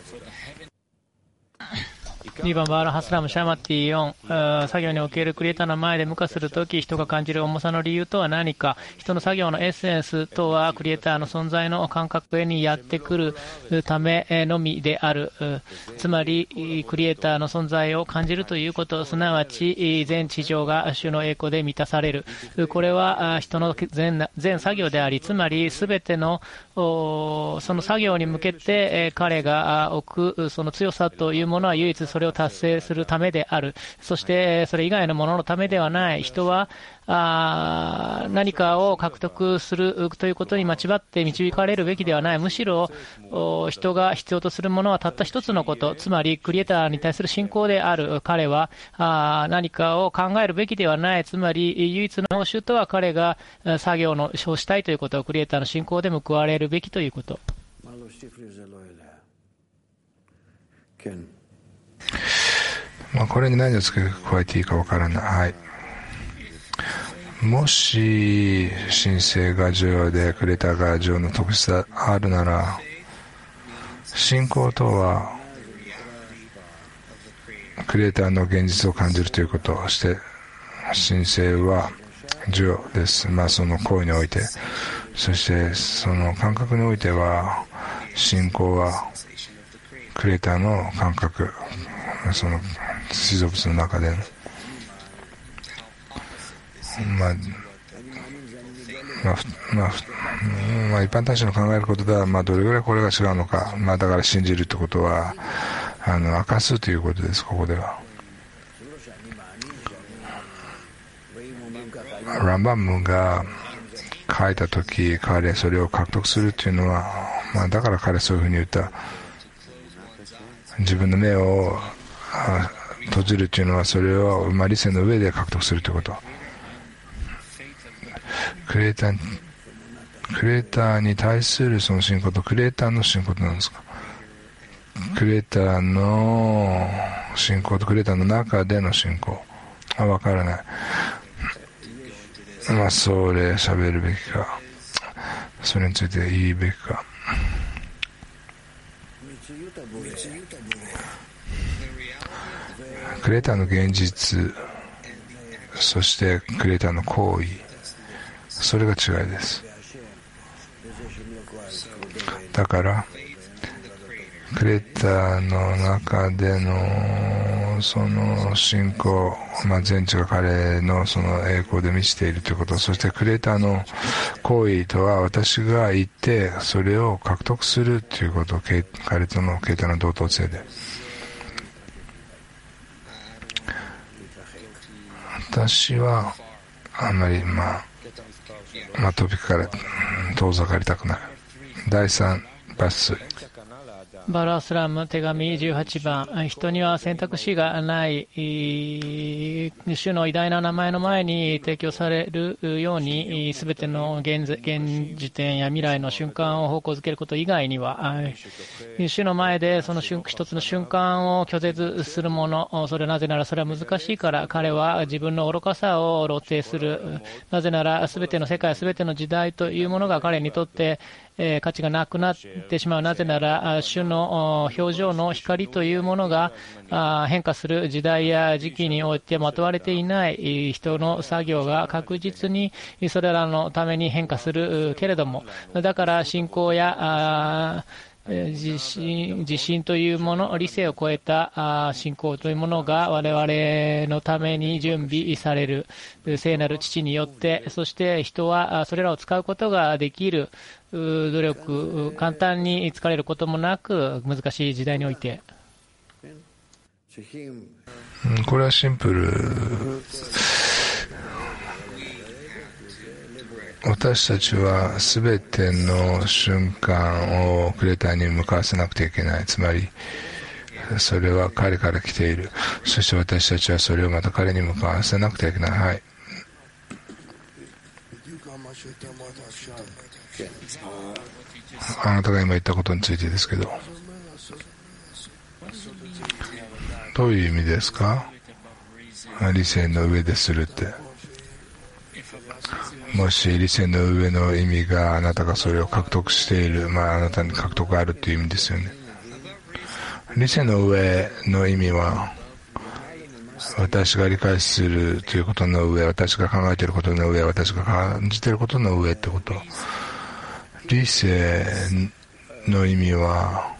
Speaker 3: にばんバールハスラムシャマティよん作業におけるクリエイターの前で無化するとき人が感じる重さの理由とは何か。人の作業のエッセンスとはクリエイターの存在の感覚にやってくるためのみである。つまりクリエイターの存在を感じるということ、すなわち全地上が主の栄光で満たされる。これは人の 全, 全作業であり、つまりすべてのその作業に向けて彼が置くその強さというものは唯一それを達成するためである。そしてそれ以外のもののためではない。人はあ何かを獲得するということに間違って導かれるべきではない。むしろ人が必要とするものはたった一つのこと、つまりクリエイターに対する信仰である。彼はあ何かを考えるべきではない。つまり唯一の報酬とは彼が作業のをしたいということをクリエイターの信仰で報われるべきということ。
Speaker 6: まあ、これに何を付け加えていいかわからない、はい、もし神聖が重要でクリエイターが重要な特質があるなら信仰とはクリエイターの現実を感じるということをして神聖は重要です、まあ、その行為において。そしてその感覚においては信仰はクリエイターの感覚その自造物の中でのまあまあまあまあ、一般大衆の考えることでは、まあ、どれぐらいこれが違うのか、まあ、だから信じるということはあの明かすということです。ここではランバムが書いたとき彼それを獲得するというのは、まあ、だから彼そういうふうに言った。自分の目を閉じるというのはそれを、まあ、理性の上で獲得するということ。クリエイタークリエイターに対するその信仰とクリエイターの信仰となんですか。クリエイターの信仰とクリエイターの中での信仰は分からない。まあそれ喋るべきかそれについて言いべきか。クリエイターの現実そしてクリエイターの行為それが違いです。だからクリエイターの中でのその信仰、まあ、全知が彼のその栄光で満ちているということ、そしてクリエイターの行為とは私が行ってそれを獲得するということ、彼とのクリエイターの同等性で、私はあんまりまあまあトピックから遠ざかりたくない。だいさん抜粋。
Speaker 3: バルアスラム手紙じゅうはちばん、人には選択肢がない、主の偉大な名前の前に提供されるように、すべての 現, 現時点や未来の瞬間を方向づけること以外には、主の前でその一つの瞬間を拒絶するもの、それはなぜならそれは難しいから、彼は自分の愚かさを露呈する。なぜならすべての世界、すべての時代というものが彼にとってえー、価値がなくなってしまう。なぜなら主の表情の光というものが変化する時代や時期においてまとわれていない人の作業が確実にそれらのために変化するけれども、だから信仰や自信、自信というもの、理性を超えた信仰というものが我々のために準備される聖なる父によって、そして人はそれらを使うことができる努力、簡単に疲れることもなく難しい時代において、
Speaker 6: これはシンプル。私たちは全ての瞬間をクリエイターに向かわせなくてはいけない。つまりそれは彼から来ている。そして私たちはそれをまた彼に向かわせなくてはいけない。はい。あなたが今言ったことについてですけど、どういう意味ですか？理性の上でするって。もし理性の上の意味があなたがそれを獲得している、まああなたに獲得があるという意味ですよね。理性の上の意味は私が理解するということの上、私が考えていることの上、私が感じていることの上ってこと。理性の意味は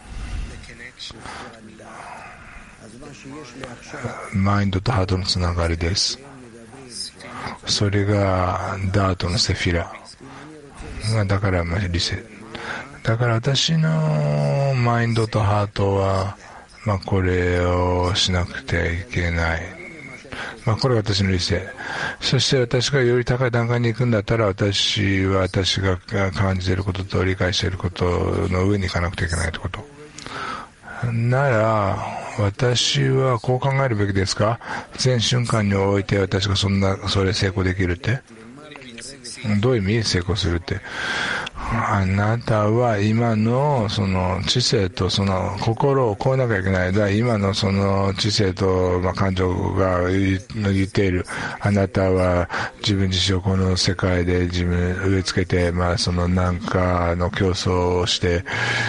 Speaker 6: マインドとハートのつながりです。それがダートのセフィラ、だからまあ理性だから、私のマインドとハートは、まあ、これをしなくてはいけない、まあ、これが私の理性。そして私がより高い段階に行くんだったら、私は私が感じていることと理解していることの上に行かなくてはいけないということなら、私はこう考えるべきですか？全瞬間において私がそんなそれ成功できるって、どういう意味？成功するって、あなたは今のその知性とその心を超えなきゃいけない。だから今のその知性とまあ感情が言っている、あなたは自分自身をこの世界で自分植え付けて、まあそのなんかの競争をして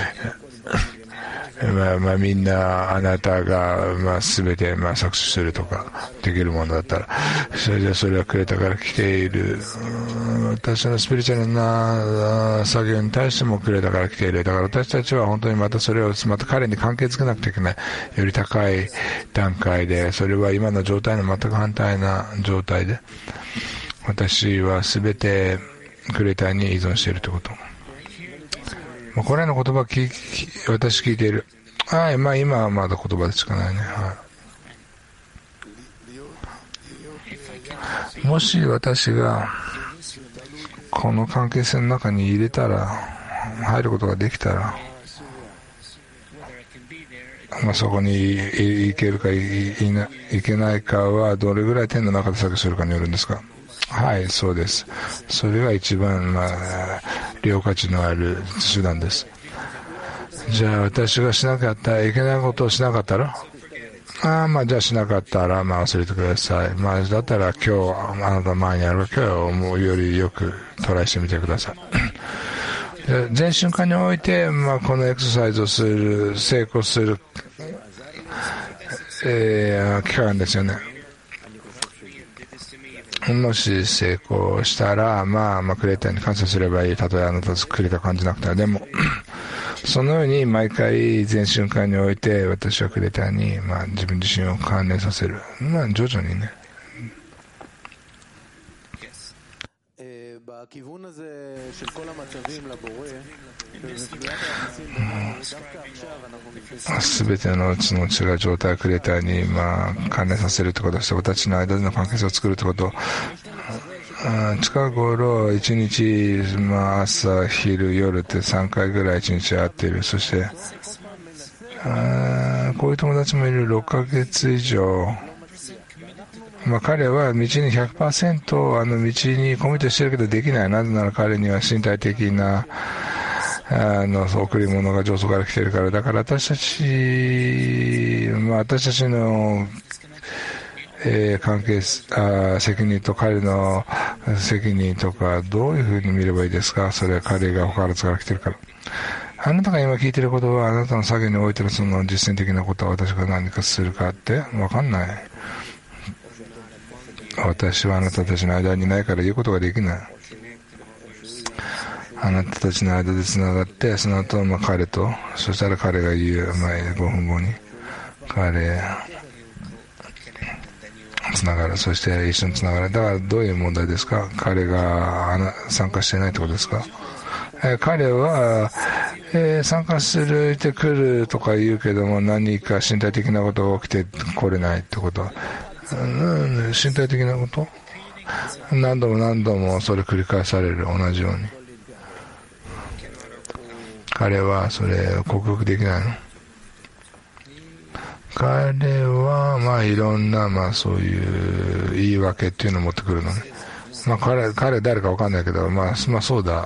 Speaker 6: まあまあ、みんなあなたがまあ全てまあ搾取するとかできるものだったら、それでそれはクレーターから来ている。私のスピリチュアルな作業に対してもクレーターから来ている。だから私たちは本当にまたそれをまた彼に関係づけなくてはいけない。より高い段階で、それは今の状態の全く反対な状態で、私は全てクレーターに依存しているということ。これらの言葉を聞き私聞いている。はい、まあ今はまだ言葉でしかないね。はい、もし私がこの関係性の中に入れたら、入ることができたら、まあ、そこに行けるか行けないかはどれぐらい点の中で作業するかによるんですか？はい、そうです。それが一番、まあ、利用価値のある手段です。じゃあ私がしなかったらいけないことをしなかったら、ああ、まあじゃあしなかったら、まあ忘れてください。まあだったら今日あなた前にある今日をもうよりよくトライしてみてください。全瞬間において、まあこのエクササイズをする、成功する、えー、期間ですよね。もし成功したら、まあ、まあ、クレーターに感謝すればいい。たとえあなたクレーター感じなくても。でも、 そのように毎回全瞬間において私はクレーターに、まあ、自分自身を関連させる、まあ、徐々にね。すべてのうちの違う状態をクレーターに、まあ、関連させるってことは人たちの間での関係性を作るってこと。近頃いちにち、まあ、朝昼夜ってさんかいぐらいいちにち会っている。そしてあこういう友達もいる。ろっかげつ以上、まあ、彼は道に ひゃくパーセント あの道にコミットしてるけどできない。なぜなら彼には身体的なあの贈り物が上層から来てるから。だから私たち、まあ、私たちのえー、関係あ責任と彼の責任とかどういうふうに見ればいいですか。それは彼が他からから来てるから。あなたが今聞いてることはあなたの作業においてのその実践的なことは私が何かするかって分かんない。私はあなたたちの間にいないから言うことができない。あなたたちの間でつながって、その後、まあ、彼と、そしたら彼が言う、まあ、ごふんごに彼つながる。そして一緒につながる。だからどういう問題ですか。彼が参加してないってことですか。えー、彼は、えー、参加するって来るとか言うけども、何か身体的なことが起きて来れないってこと。うん、身体的なこと何度も何度もそれ繰り返される。同じように彼はそれを克服できないの。彼はまあいろんなまあそういう言い訳っていうのを持ってくるのね。まあ彼彼誰かわかんないけど、まあまあそうだ。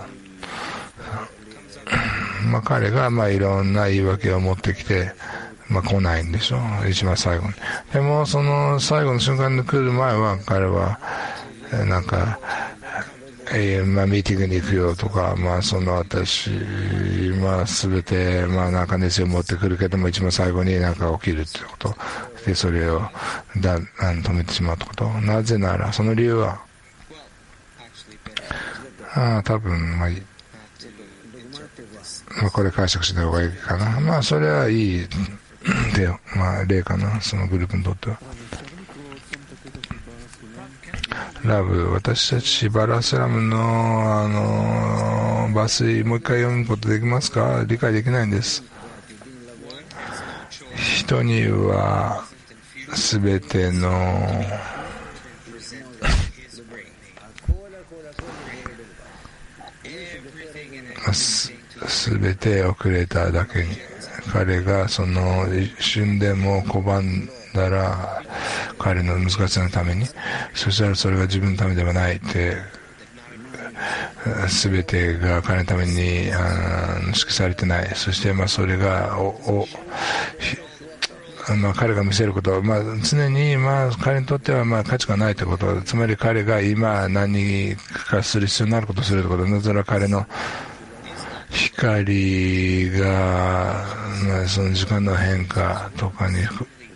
Speaker 6: まあ彼がまあいろんな言い訳を持ってきて、まあ来ないんでしょ。一番最後に。でもその最後の瞬間に来る前は彼はなんか。えー、まあミーティングに行くよとか、まあその私、まあすべて、まあなんか熱を持ってくるけども、一番最後になんか起きるってことで、それをだあの止めてしまうってこと。なぜなら、その理由は、ああ、多分、まあいい。まあこれ解釈した方がいいかな。まあそれはいいで、まあ例かな、そのグループにとっては。ラブ、私たちバラスラムのあの抜粋もう一回読むことできますか。理解できないんです。人にはすべてのすすべてをくれただけに、彼がその一瞬でも拒んだら彼の難しさのために、そしたらそれが自分のためではないって、全てが彼のためにあの指揮されてない。そしてまあそれがおおまあ、彼が見せることは、まあ、常にまあ彼にとってはまあ価値がないということ、つまり彼が今何かする必要になることをするということ、なぜなら彼の光が、まあ、その時間の変化とかに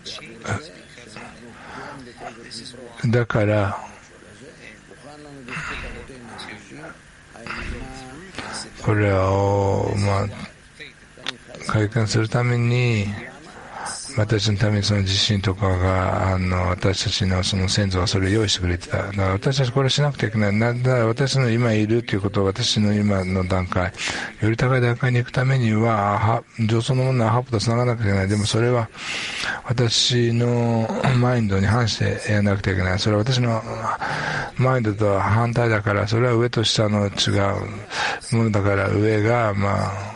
Speaker 6: だからこれをまあ会見するために私のためにその地震とかがあの私たちのその先祖はそれを用意してくれてた。だから私たちこれしなくてはいけない。なんだ私の今いるということは、私の今の段階より高い段階に行くためには上層のものはハップとつながなくてはいけない。でもそれは私のマインドに反してやらなくてはいけない。それは私のマインドとは反対だから、それは上と下の違うものだから、上がまあ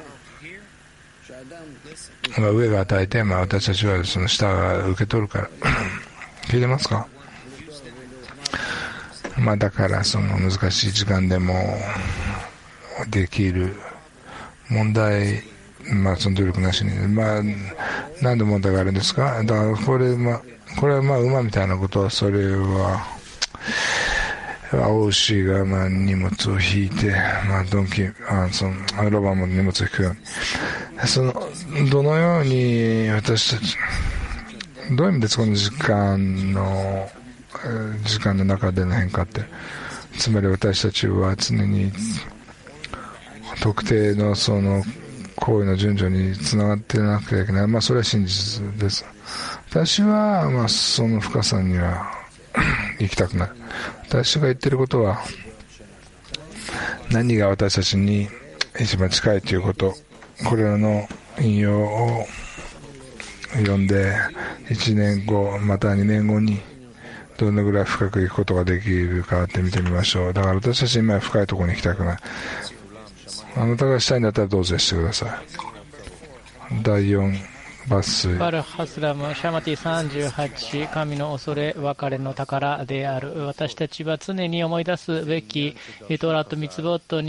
Speaker 6: まあ、上が与えて、まあ、私たちはその下が受け取るから聞いてますか。まあだからその難しい時間でもできる問題、まあその努力なしに、まあ何で問題があるんですか。だからこれまあこれはまあ馬みたいなことは、それは青牛がまあ荷物を引いて、まあ、ドンキあそのロバも荷物を引くように、そのどのように私たちどういう意味ですこの時間の時間の中での変化って、つまり私たちは常に特定のその行為の順序につながってなくてはいけない。まあそれは真実です。私はまあその深さには行きたくない。私が言ってることは、何が私たちに一番近いということ、これらの引用を読んでいちねんごまたにねんごにどのぐらい深くいくことができるかって見てみましょう。だから私たち今深いところに行きたくない。あなたがしたいんだったらどうぞしてください。だいよん抜粋。
Speaker 3: バルハスラムシャマティさんじゅうはち、神の恐れ別れの宝である。私たちは常に思い出すべきトーラとミツボット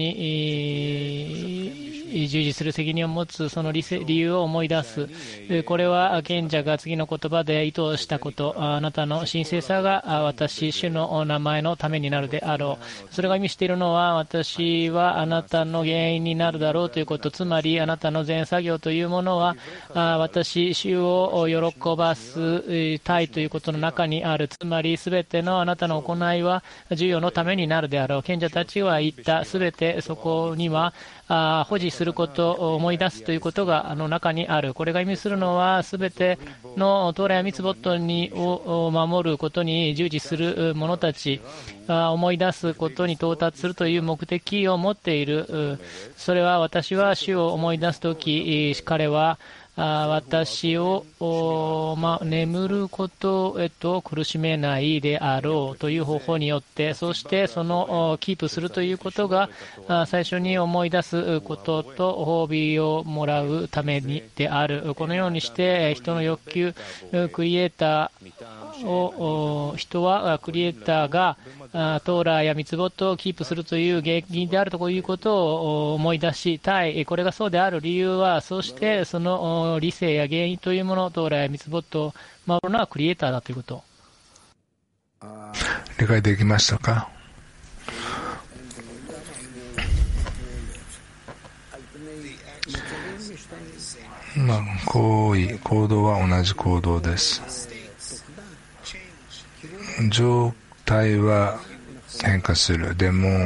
Speaker 3: に従事する責任を持つその理由を思い出す。これは賢者が次の言葉で意図したこと、あなたの神聖さが私主の名前のためになるであろう。それが意味しているのは、私はあなたの原因になるだろうということ、つまりあなたの全作業というものは私主を喜ばすたいということの中にある。つまりすべてのあなたの行いは授与のためになるであろう。賢者たちは言った。すべてそこにはあ保持することを思い出すということがあの中にある。これが意味するのは、すべてのトーラやミツボットにを守ることに従事する者たち、あ思い出すことに到達するという目的を持っている。それは、私は主を思い出すとき、彼は私を、まあ、眠ることへと苦しめないであろうという方法によって、そしてそのキープするということが最初に思い出すことと褒美をもらうためにである。このようにして人の欲求、クリエイターを、人はクリエイターがトーラやミツボットをキープするという原因であるということを思い出したい。これがそうである理由は、そしてその理性や原因というもの、トーラやミツボットを守るのはクリエイターだということ。
Speaker 6: 理解できましたか？まあ、行為、行動は同じ行動です。状態は変化する。でも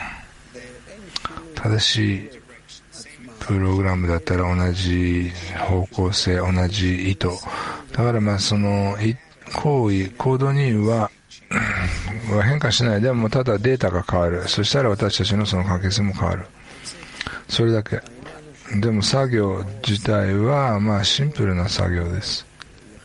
Speaker 6: 正しいプログラムだったら同じ方向性、同じ意図だから、まあその行為、行動には変化しない。でもただデータが変わる。そしたら私たちのその関係性も変わる。それだけ。でも作業自体はまあシンプルな作業です。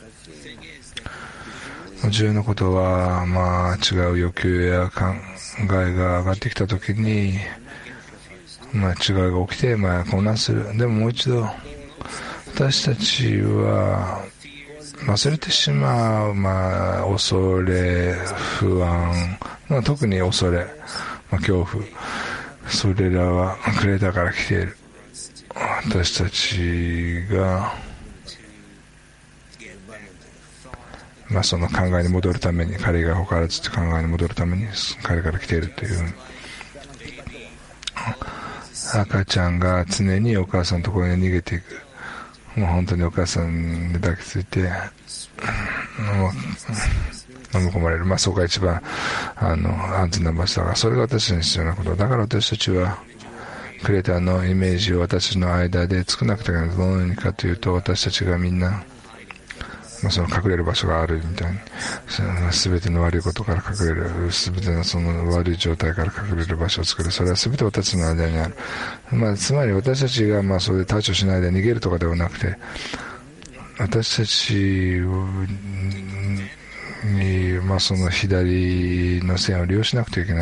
Speaker 6: 重要なことは、まあ、違う欲求や考えが上がってきたときに、まあ、違いが起きて、まあ、混乱する。でももう一度、私たちは忘れてしまう、まあ、恐れ、不安、まあ、特に恐れ、まあ、恐怖、それらはクレーターから来ている。私たちがまあ、その考えに戻るために、彼が他からずって考えに戻るために彼から来ているというふうに、赤ちゃんが常にお母さんのところに逃げていく。もう本当にお母さんに抱きついて飲み込まれる。まあ、そこが一番あの安全な場所だから、それが私に必要なことだから、私たちはクレーターのイメージを私たちの間で作らなくてはいけない。どのようにかというと、私たちがみんなまあ、その隠れる場所があるみたいに、すべての悪いことから隠れる、すべてのその悪い状態から隠れる場所を作る。それはすべて私たちの間にある。まあ、つまり私たちがまあそれで対処しないで逃げるとかではなくて、私たちにまあその左の線を利用しなくてはいけない。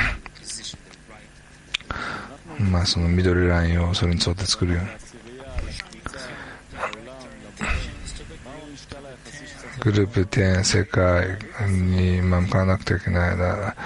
Speaker 6: まあそのミドルラインをそれに沿って作るように。グループ点、世界に向かわなくてはいけない。だ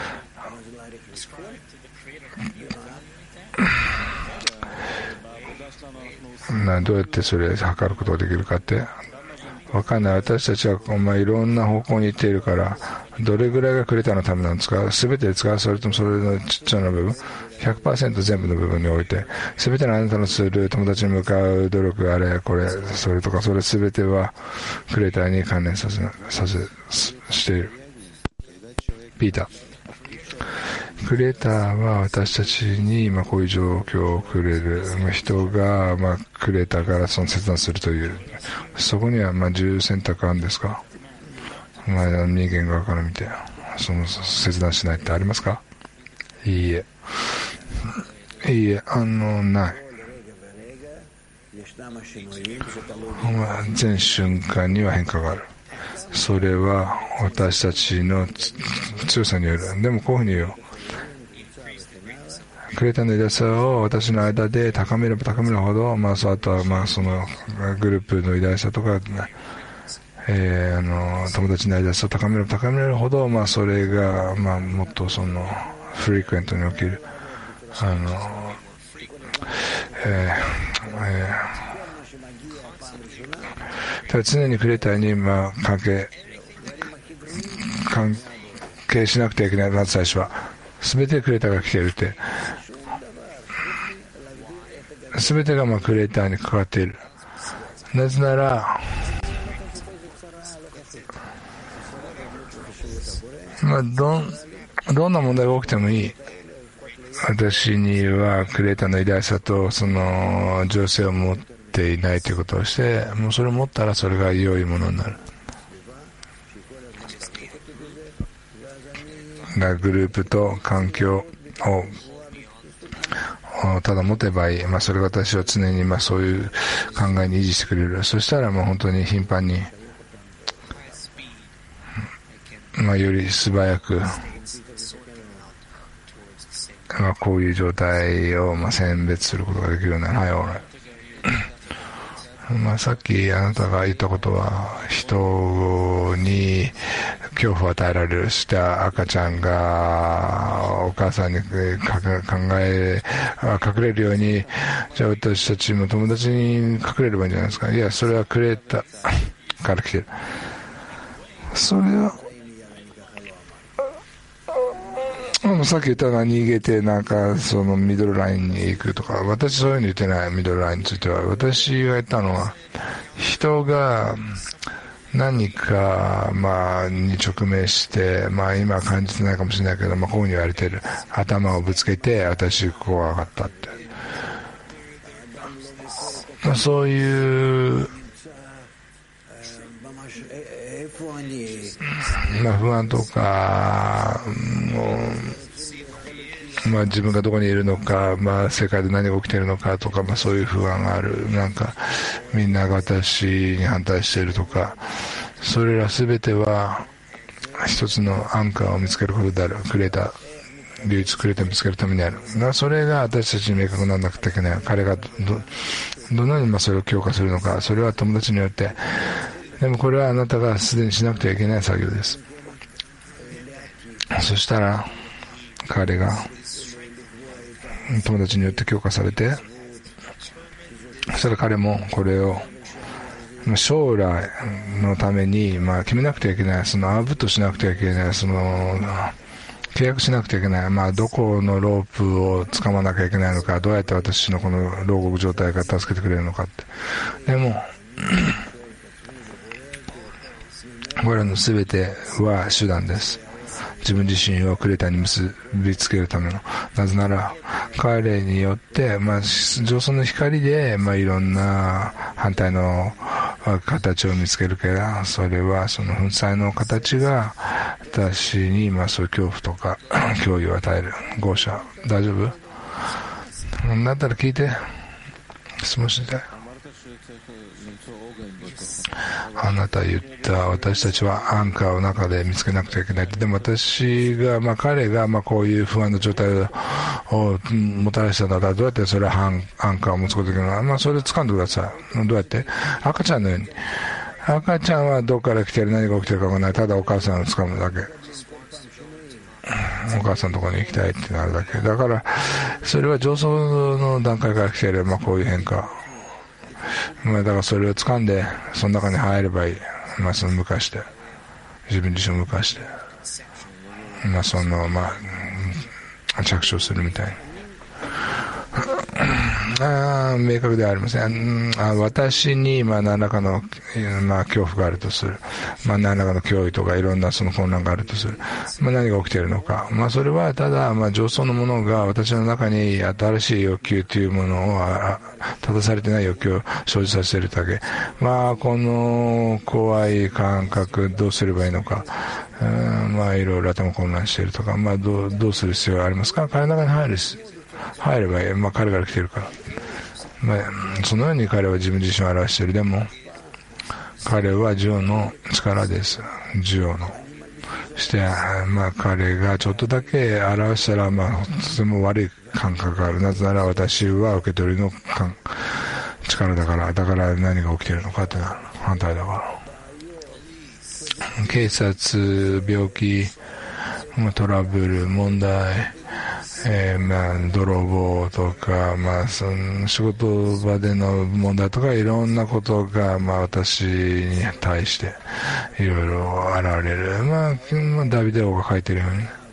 Speaker 6: などうやってそれを測ることができるかって分かんない。私たちは、まあ、いろんな方向に行っているから、どれぐらいがクレーターのためなんですか？全てですか？それともそれのちっちゃな部分 ひゃくパーセント 全部の部分において、全てのあなたのする友達に向かう努力、あれこれそれとか、それ全てはクレーターに関連させさせしている。ピーター、 クリエイターは私たちにまあこういう状況をくれる、まあ、人がまあクリエイターからその切断するという、そこにはまあ重選択あるんですか、まあ、人間側から見てその切断しないってありますか。いいえいいえ、あのない。全瞬間には変化がある。それは私たちの強さによる。でもこういうふうに言うよ。クリエイターの偉大さを私の間で高めれば高めるほど、まあ、あとはまあそのグループの偉大さとか、えー、あの友達の偉大さを高めれば高めるほど、まあ、それが、まあ、もっとそのフリクエントに起きる。あの、えーえー、ただ常にクリエイターに、まあ、関係関係しなくてはいけない。まず最初は全てクリエイターが来ているって、全てがまあクリエイターに関わっている。なぜなら、まあ、どんどんな問題が起きてもいい。私にはクリエイターの偉大さとその情勢を持っていないということをして、もうそれを持ったらそれが良いものになる。グループと環境をただ持てばいい、まあ、それが私は常にまあそういう考えに維持してくれる。そしたらもう本当に頻繁に、まあ、より素早く、まあ、こういう状態をまあ選別することができるようになる。はい、俺。まあ、さっきあなたが言ったことは、人に恐怖を与えられる。そして赤ちゃんがお母さんに考え隠れるように、じゃあ私たちも友達に隠れればいいんじゃないですか。いや、それはクリエイターから来てる。それはさっき言ったのは逃げてなんかそのミドルラインに行くとか、私そういうの言ってない。ミドルラインについては私が言ったのは、人が何かまあに直面して、まあ今は感じてないかもしれないけど、まあこういうふうに言われてる。頭をぶつけて私怖かったって、まあ、そういうまあ不安とか、もうまあ、自分がどこにいるのか、まあ、世界で何が起きているのかとか、まあ、そういう不安がある。なんかみんなが私に反対しているとか、それら全ては一つのアンカーを見つけることである。クリエイター、唯一クリエイターを見つけるためにある。それが私たちに明確にならなくてはいけない。彼が ど, どのようにまあそれを強化するのか、それは友達によって。でもこれはあなたがすでにしなくてはいけない作業です。そしたら彼が友達によって強化されて、そしたら彼もこれを将来のためにまあ決めなくてはいけない、そのアウトプットしなくてはいけない、その契約しなくてはいけない、まあどこのロープを掴まなきゃいけないのか、どうやって私のこの牢獄状態から助けてくれるのかって。でもこれらの全ては手段です。自分自身をクリエイターに結びつけるための。なぜなら彼によって、まあ、上層の光で、まあ、いろんな反対の形を見つけるから、それはその粉砕の形が私に、まあ、そういう恐怖とか脅威を与える。豪者大丈夫だったら聞いて、質問して。あなた言った私たちはアンカーを中で見つけなくちゃいけない。でも私が、まあ、彼がまあこういう不安な状態をもたらしたのだ、どうやってそれはアンカーを持つことができるのか、まあ、それを掴んでください。どうやって？赤ちゃんのように、赤ちゃんはどこから来てる、何が起きてるか分からない。ただお母さんを掴むだけ。お母さんのところに行きたいってなるだけだから、それは上層の段階から来ている、まあ、こういう変化、まあ、だからそれを掴んでその中に入ればいい。まあ、その向かして自分自身を向かして、まあ、そのまあ着手するみたいにあ明確ではありません。あ私に、まあ、何らかの、まあ、恐怖があるとする。まあ、何らかの脅威とかいろんなその混乱があるとする。まあ、何が起きているのか。まあ、それはただ、まあ、上層のものが私の中に新しい欲求というものを、立たされてない欲求を生じさせているだけ。まあ、この怖い感覚、どうすればいいのか。うんまあ、いろいろ頭混乱しているとか、まあ、どう、どうする必要がありますか。彼の中に入る入ればいい。まあ、彼から来ているから。まあ、そのように彼は自分自身を表している。でも彼はジオの力です。ジオのして、まあ、彼がちょっとだけ表したら、まあ、とても悪い感覚がある。なぜなら私は受け取りの力だからだから何が起きているのかってなる。反対だから。警察、病気、トラブル、問題、えー、まあ、泥棒とか、まあ、その仕事場での問題とかいろんなことが、まあ、私に対していろいろ現れる。まあ、ダビデ王が書いてるよ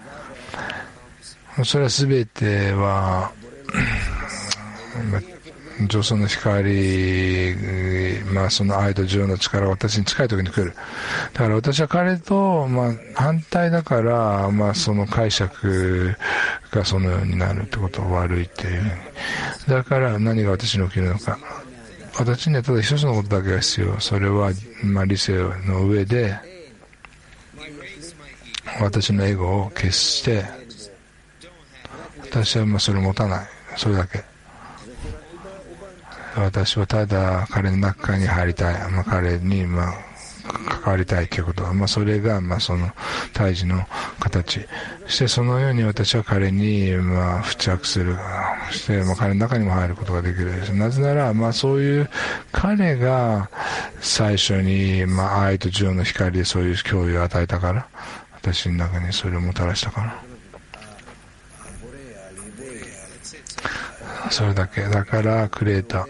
Speaker 6: うに、それは全ては、まあ上層の光、まあその愛と情の力が私に近い時に来る。だから私は彼と、まあ反対だから、まあその解釈がそのようになるってことは悪いっていう。だから何が私に起きるのか。私にはただ一つのことだけが必要。それは、まあ理性の上で、私のエゴを消して、私はまあそれを持たない。それだけ。私はただ彼の中に入りたい、まあ、彼にまあ関わりたいということ、まあ、それがまあその胎児の形そしてそのように私は彼にまあ付着するそしてまあ彼の中にも入ることができる。なぜならまあそういう彼が最初にまあ愛と情の光でそういう脅威を与えたから私の中にそれをもたらしたからそれだけだからクレーター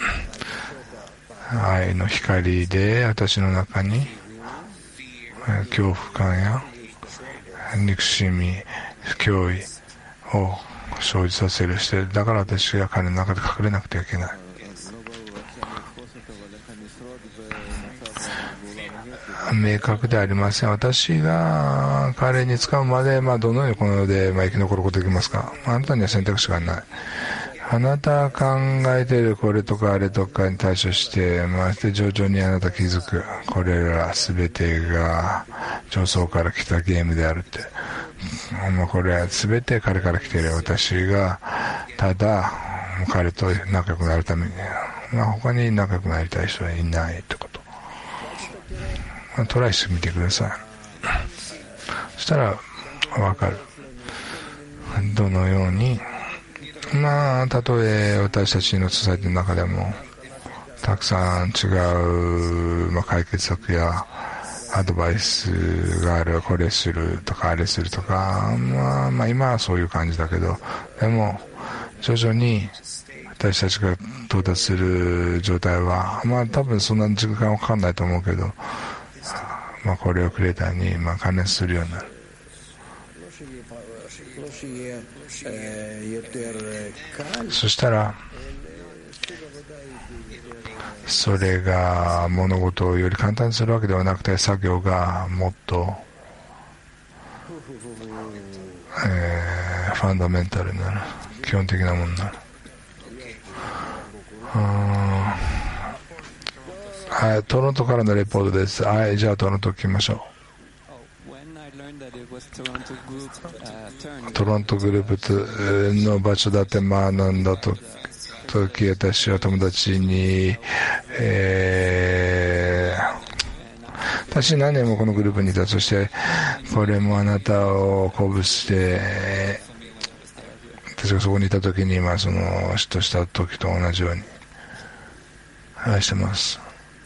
Speaker 6: 愛の光で私の中に恐怖感や憎しみ脅威を生じさせるしてだから私が彼の中で隠れなくてはいけない明確ではありません。私が彼に使うまで、まあ、どのようにこの世で、まあ、生き残ることができますか。あなたには選択肢がない。あなたが考えているこれとかあれとかに対処して、まあ、して徐々にあなた気づく。これらすべてが上層から来たゲームであるって。まあ、これはすべて彼から来ている。私がただ彼と仲良くなるために、まあ、他に仲良くなりたい人はいないってこと。まあ、トライしてみてください。そしたらわかる。どのようにまあ、たとえ私たちのソサイティの中でもたくさん違う、まあ、解決策やアドバイスがある。これするとかあれするとか、まあ、まあ今はそういう感じだけどでも徐々に私たちが到達する状態はまあ多分そんなに時間はかかんないと思うけど、まあ、これをクレーターにまあ関連するようになる。そしたらそれが物事をより簡単にするわけではなくて作業がもっと、えー、ファンダメンタルになる基本的なものになる。はい、トロントからのレポートです。はい、じゃあトロント来ましょう。トロントグループの場所だって学んだと時私は友達に、えー、私何年もこのグループにいた。そしてこれもあなたを鼓舞して私がそこにいた時に、まあ、その嫉妬した時と同じように愛してます。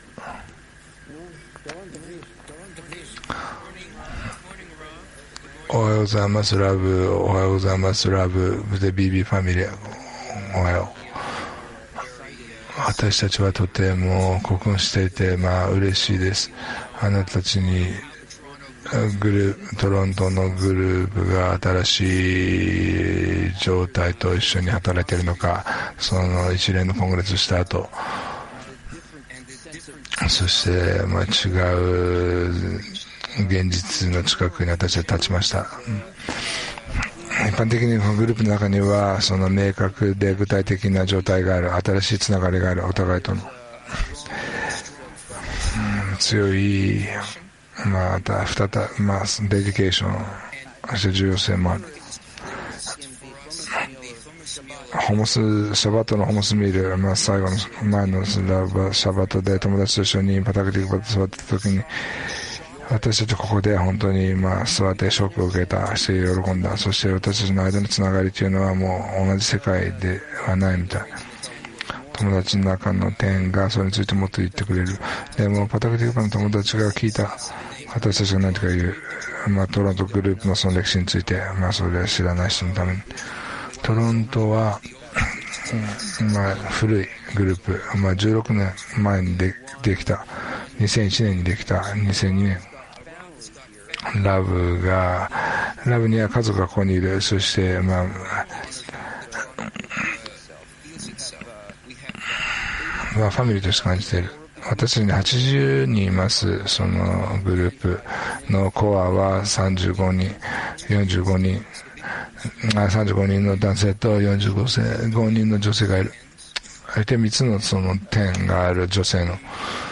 Speaker 6: おはようございます、ラブ。おはようございます、ラブ。で、ビービー ファミリー。おはよう。私たちはとても興奮していて、まあ、嬉しいです。あなたたちにグループトロントのグループが新しい状態と一緒に働いているのか、その一連のコングレスした後、そして、まあ、違う現実の近くに私は立ちました。一般的にこのグループの中にはその明確で具体的な状態がある、新しいつながりがある、お互いとの、うん、強い、また再び、まあ、デディケーション、そして重要性もある。ホモスシャバットのホモスミール、まあ、最後の前のシャバットで友達と一緒にパタクティックバット座ってた時に、私たちここで本当にまあ座ってショックを受けた、して喜んだ。そして私たちの間のつながりというのはもう同じ世界ではないみたい。友達の中の点がそれについてもっと言ってくれる。でもパタクティックの友達が聞いた、私たちが何とか言う、まあ、トロントグループのその歴史について、まあ、それを知らない人のために、トロントは、まあ、古いグループ、まあ、じゅうろくねんまえにでできた、にせんいちねんにできた、にせんにねん、ラブが、ラブには家族がここにいる。そして、まあ、まあ、ファミリーとして感じている。私たちにはちじゅうにんいます。そのグループのコアはさんじゅうごにん、よんじゅうごにん、さんじゅうごにんの男性とよんじゅうごにんの女性がいる。相手みっつのその点がある女性の。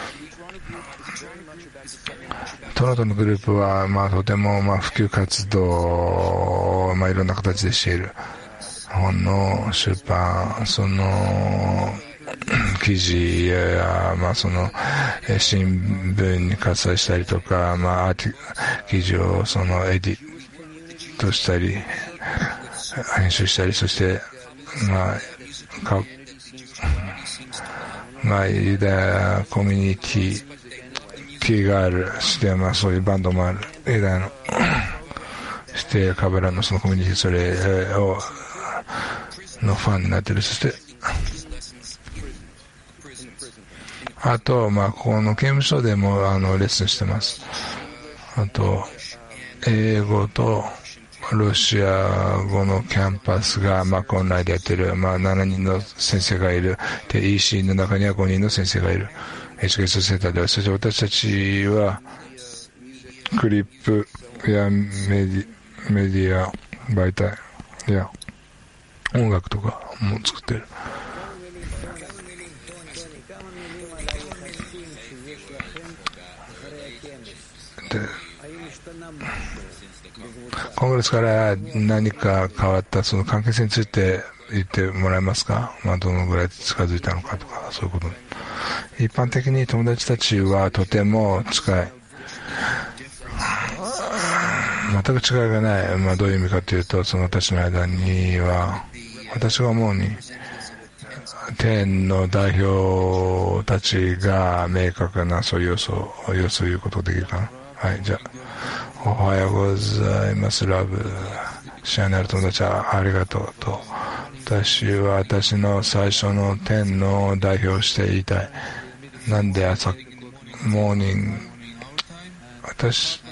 Speaker 6: トロントのグループは、まあ、とても、まあ、普及活動を、まあ、いろんな形でしている。本の出版、その記事や、まあ、その新聞に割愛したりとか、まあ、アーティ記事をそのエディットしたり編集したり、そしてまあかまあユダヤコミュニティティがある。そしてまあそういうバンドもある。ユダヤのしてカバラのそのコミュニティ、それをのファンになってる。そしてあと、まあ、この刑務所でもあのレッスンしてます。あと、英語とロシア語のキャンパスが、まあ、オンラインでやってる、まあ、しちにんの先生がいる。で、イーシー の中にはごにんの先生がいる。エジュケーションセンターでは。そして私たちは、クリップやメディ、メディア媒体や音楽とかも作ってる。コングレスから何か変わったその関係性について言ってもらえますか。まあ、どのぐらい近づいたのかとか、そういうこと。一般的に友達たちはとても近い。全く違いがない。まあ、どういう意味かというと、その私の間には、私が思うに、天の代表たちが明確なそういう要素、要素を言うことできるかな。はい、じゃあ、おはようございます、ラブ。試合になる友達はありがとうと。私は私の最初の天の代表をして言いたい。なんで朝、モーニング、私、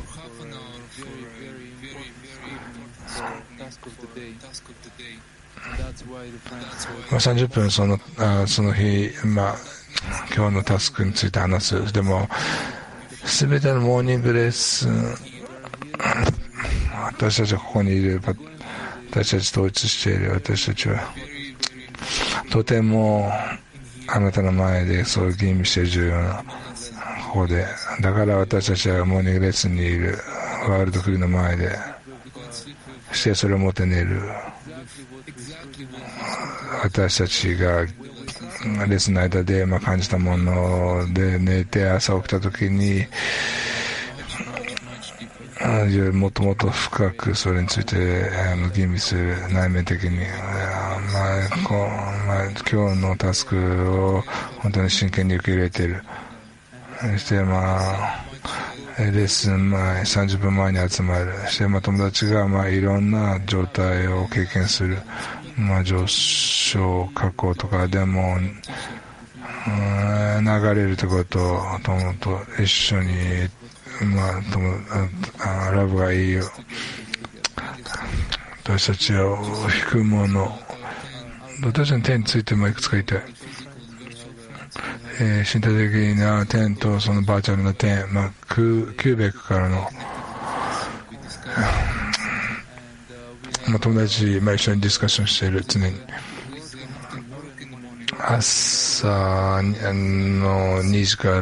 Speaker 6: まあ、さんじゅっぷんその、あその日、まあ、今日のタスクについて話す。でも、すべてのモーニングレッスン、私たちはここにいる、私たち統一している私たちは、とてもあなたの前でそういう吟味している重要な、ここで。だから私たちはモーニングレッスンにいる、ワールドクリーの前で、そしてそれを持って寝る。私たちがレッスンの間で、まあ、感じたもので寝て朝起きた時にもっともっと深くそれについてあの吟味する。内面的に、まあこうまあ、今日のタスクを本当に真剣に受け入れている。そしてまあレッスン前さんじゅっぷんまえに集まる。そしてまあ友達がまあいろんな状態を経験する。まあ、上昇加工とかでも流れるところと友と一緒にまあ、ともあラブがいいよ。私たちを引くもの、私たちの点についてもいくつか言いたい。えー、身体的な点とそのバーチャルな点、まあ、キューベックからの、まあ、友達、まあ、一緒にディスカッションしている、常に。朝のにじから、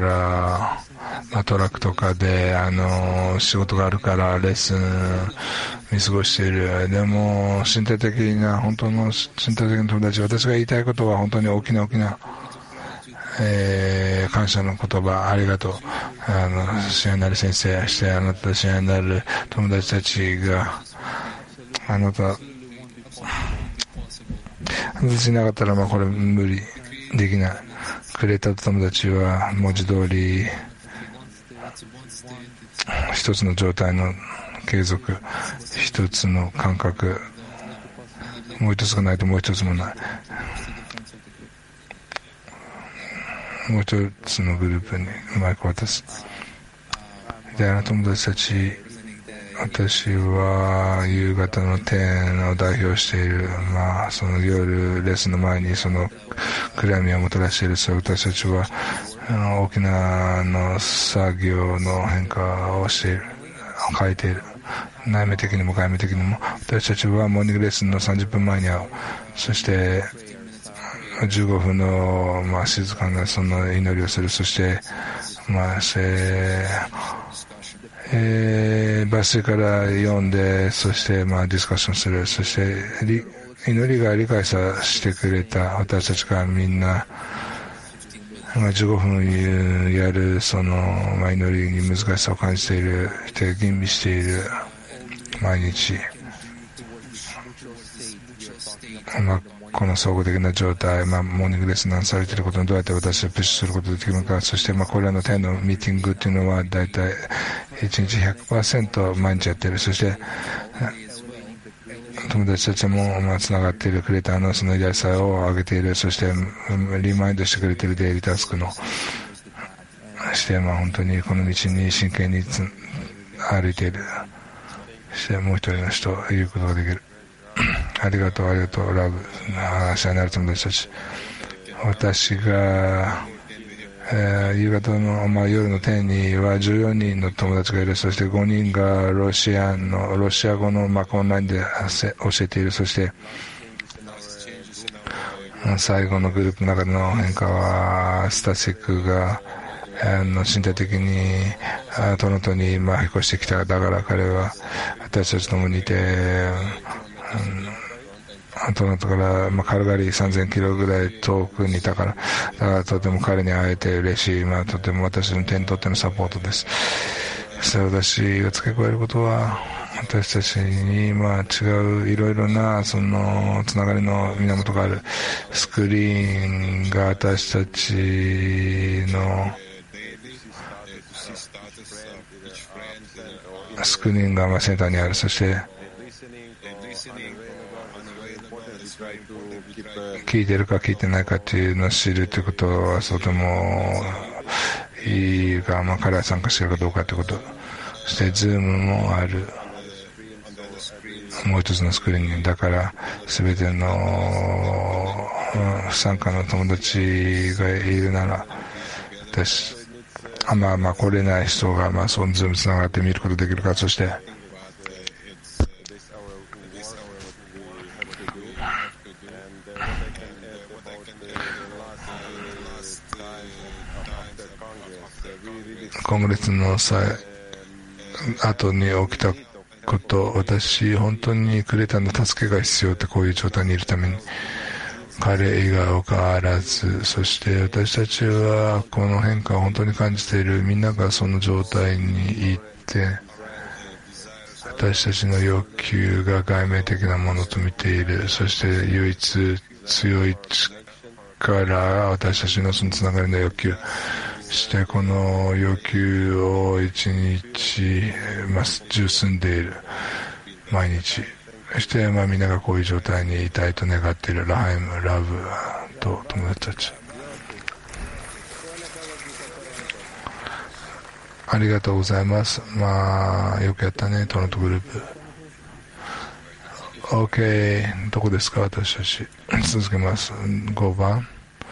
Speaker 6: まあ、トラックとかであの仕事があるからレッスン見過ごしている。でも身体的な本当の身体的な友達、私が言いたいことは本当に大きな大きな、えー、感謝の言葉、ありがとう。あの支援なる先生、そしてあなた支援なる友達たちがあなた私なかったらまあこれ無理できない。くれた友達は文字通り一つの状態の継続、一つの感覚、もう一つがないともう一つもない。もう一つのグループにうまく渡す。で、あの友達たち、私は夕方の点を代表している。まあ、その夜レッスンの前にその暗闇をもたらしている。そういう私たちはあの大きなの作業の変化をしている、変えている。内面的にも外面的にも。私たちはモーニングレッスンのさんじゅっぷんまえに会う。そしてじゅうごふんの、まあ、静かなその祈りをする。そしてまあえー、抜粋から読んで、そしてまあディスカッションする。そして祈りが理解さしてくれた私たちがみんな、まあ、じゅうごふんやるその、まあ、祈りに難しさを感じている、吟味している毎日、まあ、この総合的な状態、まあ、モーニングレッスンされていることにどうやって私をプッシュすることができるのか。そして、まあ、これらの点のミーティングというのはだいたいいちにち ひゃくパーセント 毎日やっている。そして友達たちもまあつながっている、くれたあのその偉大さを上げている。そしてリマインドしてくれているデイリータスクのしてまあ本当にこの道に真剣につ歩いている。そしてもう一人の人言うことができる。ありがとう、ありがとう、ラブ、話になる友達たち。私が、えー、夕方の、まあ、夜の点にはじゅうよにんの友達がいる。そしてごにんがロシアのロシア語の、まあ、オンラインで教えている。そして最後のグループの中での変化はスタシックがあの身体的にトロントにまあ引っ越してきた。だから彼は私たちともにいて、トロントから、まあ、カルガリーさんぜんキロぐらい遠くにいたから、だからとても彼に会えて嬉しい。まあ、とても私の点にとってのサポートです。そして私が付け加えることは、私たちに、まあ、違ういろいろなそのつながりの源がある。スクリーンが私たちのスクリーンがまあセンターにある。そして聞いてるか聞いてないかっていうのを知るということはとてもいいが、まあ、彼は参加しているかどうかということ。そしてズームもある。もう一つのスクリーンに。だから全ての不参加の友達がいるなら、私あまあまあ来れない人がまあそのズームつながって見ることができるか。そして今月の際後に起きたこと、私本当にクレタの助けが必要って、こういう状態にいるために彼以外を変わらず、そして私たちはこの変化を本当に感じている。みんながその状態にいて、私たちの欲求が外面的なものと見ている。そして唯一強い力、私たちのそのつながりの欲求してこの要求を一日中住んでいる。毎日。そしてまあみんながこういう状態にいたいと願っている。ラハイム、ラブと友達たち。 ありがとうございます。まあよくやったね、トロントグループ。 OK、 どこですか私たち。続けます。ごばん。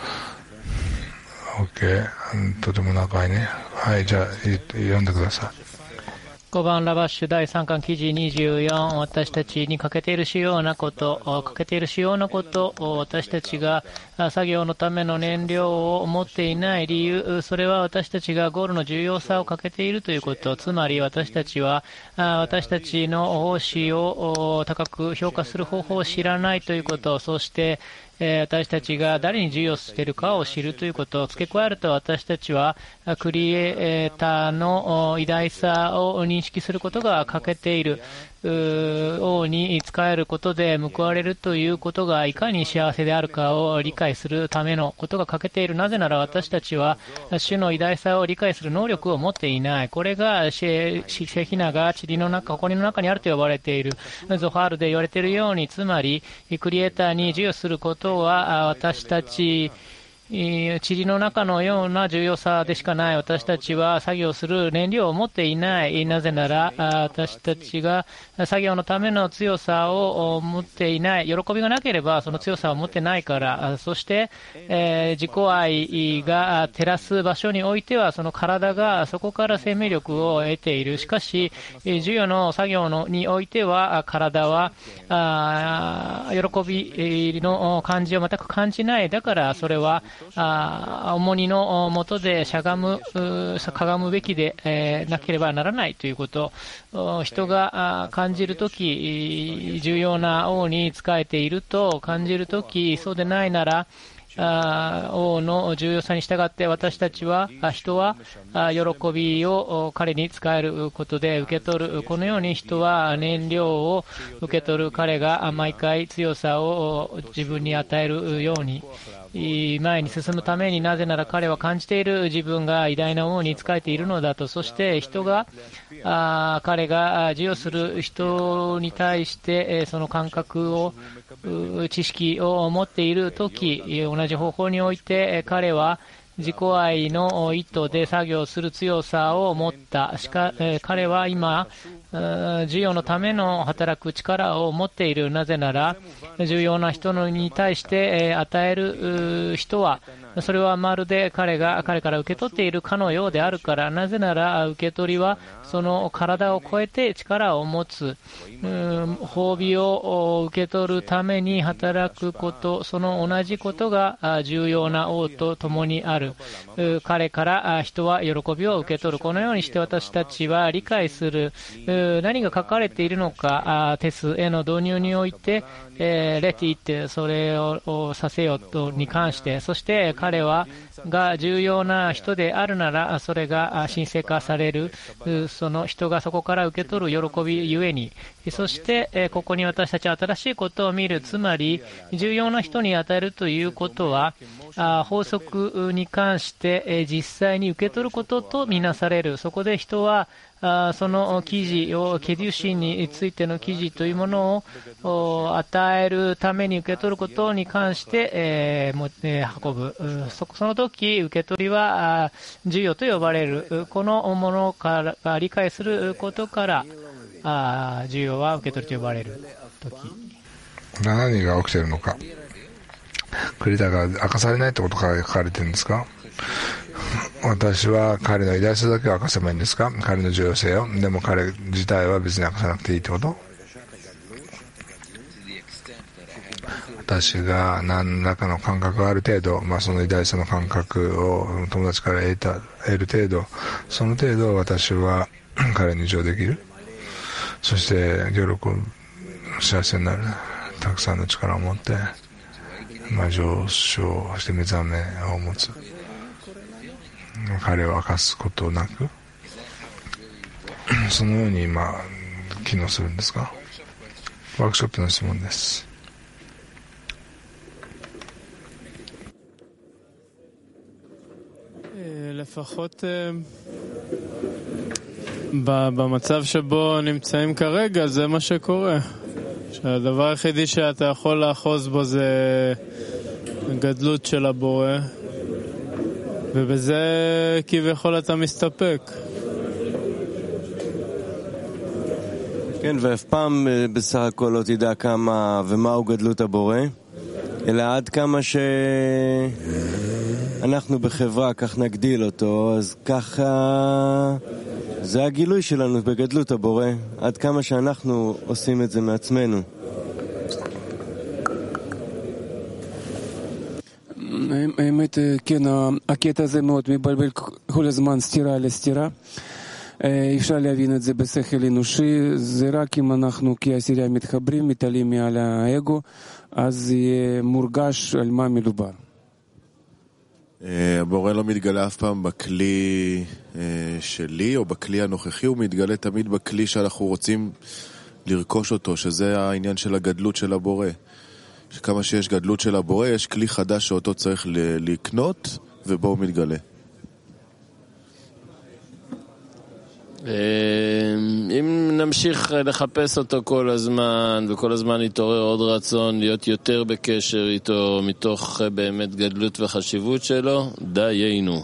Speaker 6: OK、 とても長いね。はい、じゃあ読んでください。
Speaker 3: ごばんラバッシュだいさんかん記事にじゅうよん、私たちに欠けている主要なこと、欠けている主要なこと、私たちが作業のための燃料を持っていない理由、それは私たちがゴールの重要さを欠けているということ、つまり私たちは私たちの奉仕を高く評価する方法を知らないということ、そして私たちが誰に授与しているかを知るということを付け加えると、私たちはクリエイターの偉大さを認識することが欠けている。王に仕えることで報われるということがいかに幸せであるかを理解するためのことが欠けている。なぜなら私たちは主の偉大さを理解する能力を持っていない。これがシェヒナが塵の中、埃の中にあると呼ばれている。ゾハールで言われているように、つまりクリエイターに授与することは私たち塵の中のような重要さでしかない。私たちは作業する燃料を持っていない。なぜなら私たちが作業のための強さを持っていない。喜びがなければその強さを持ってないから。そして、えー、自己愛が照らす場所においてはその体がそこから生命力を得ている。しかし授与の作業のにおいては体はあ喜びの感じを全く感じない。だからそれは重荷のもとでしゃがむ、かがむべきで、えー、なければならないということ。人が感じるとき、重要な王に仕えていると感じるとき、そうでないなら、王の重要さに従って私たちは人は喜びを彼に仕えることで受け取る。このように人は燃料を受け取る。彼が毎回強さを自分に与えるように前に進むために、なぜなら彼は感じている自分が偉大な王に仕えているのだと。そして人があ彼が授与する人に対してその感覚を知識を持っているとき、同じ方法において彼は自己愛の意図で作業する強さを持った。しか彼は今授与のための働く力を持っている。なぜなら重要な人に対して与える人はそれはまるで彼が彼から受け取っているかのようであるから。なぜなら受け取りはその体を超えて力を持つ。褒美を受け取るために働くこと、その同じことが重要な王と共にある。彼から人は喜びを受け取る。このようにして私たちは理解する。何が書かれているのか、テスへの導入において、えー、レティってそれをさせよとに関して、そして彼はが重要な人であるならそれが神聖化される。その人がそこから受け取る喜びゆえに、そしてここに私たちは新しいことを見る。つまり重要な人に与えるということは法則に関して実際に受け取ることとみなされる。そこで人はその記事をケデュシンについての記事というものを与えるために受け取ることに関して、えー、持って運ぶ。その時受け取りは授与と呼ばれる。このものから理解することから授与は受け取りと呼ばれる時。
Speaker 6: 何が起きているのか、クリエイターが明かされないということが書かれているんですか。私は彼の偉大さだけを明かせばいいんですか。彼の重要性を。でも彼自体は別に明かさなくていいってこと。私が何らかの感覚がある程度、まあ、その偉大さの感覚を友達から得た得る程度、その程度私は彼に授与できる。そして喜ぶ、幸せになる、たくさんの力を持って、まあ、上昇して目覚めを持つ。彼を明かすことなくそのように今機能するんですか。ワークショップの質問です。
Speaker 7: לפחות במצב שבו נמצאים כרגע זה מה שקורה, שהדבר היחידי שאתה יכול לאחוז בו זה הגדלות של הבורא, ובזה כביכול אתה מסתפק.
Speaker 8: כן, ואף פעם בסך הכל לא תדע כמה ומהו גדלות הבורא, אלא עד כמה שאנחנו בחברה כך נגדיל אותו, אז ככה זה הגילוי שלנו בגדלות הבורא, עד כמה שאנחנו עושים את זה מעצמנו.
Speaker 9: האמת, כן, הקטע הזה מאוד מבלבל כל הזמן סתירה לסתירה. אפשר להבין את זה בשכל אנושי, זה רק אם אנחנו כעשירייה מתחברים, מתעלים מעל האגו, אז יהיה מורגש על מה מדובר.
Speaker 10: הבורא לא מתגלה אף פעם בכלי שלי או בכלי הנוכחי, הוא מתגלה תמיד בכלי שאנחנו רוצים לרכוש אותו, שזה העניין של הגדלות של הבורא. שכמה שיש גדלות של הבורא, יש כלי חדש שאותו צריך לקנות, ובו הוא מתגלה.
Speaker 7: אם נמשיך לחפש אותו כל הזמן, וכל הזמן יתעורר עוד רצון להיות יותר בקשר איתו, מתוך באמת גדלות וחשיבות שלו, דיינו.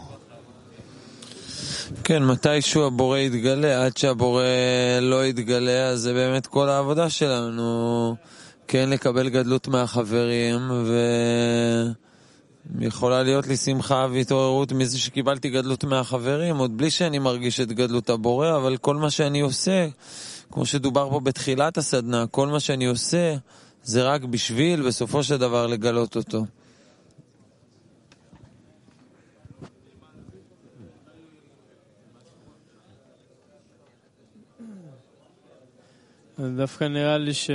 Speaker 11: כן, מתישהו הבורא יתגלה, עד שהבורא לא יתגלה, אז זה באמת כל העבודה שלנו, כן לקבל גדלות מהחברים, ויכולה להיות לי שמחה והתעוררות מזה שקיבלתי גדלות מהחברים, עוד בלי שאני מרגיש את גדלות הבורא, אבל כל מה שאני עושה, כמו שדובר פה בתחילת הסדנה, כל מה שאני עושה, זה רק בשביל בסופו של דבר לגלות אותו.
Speaker 7: דווקא נראה לי ש...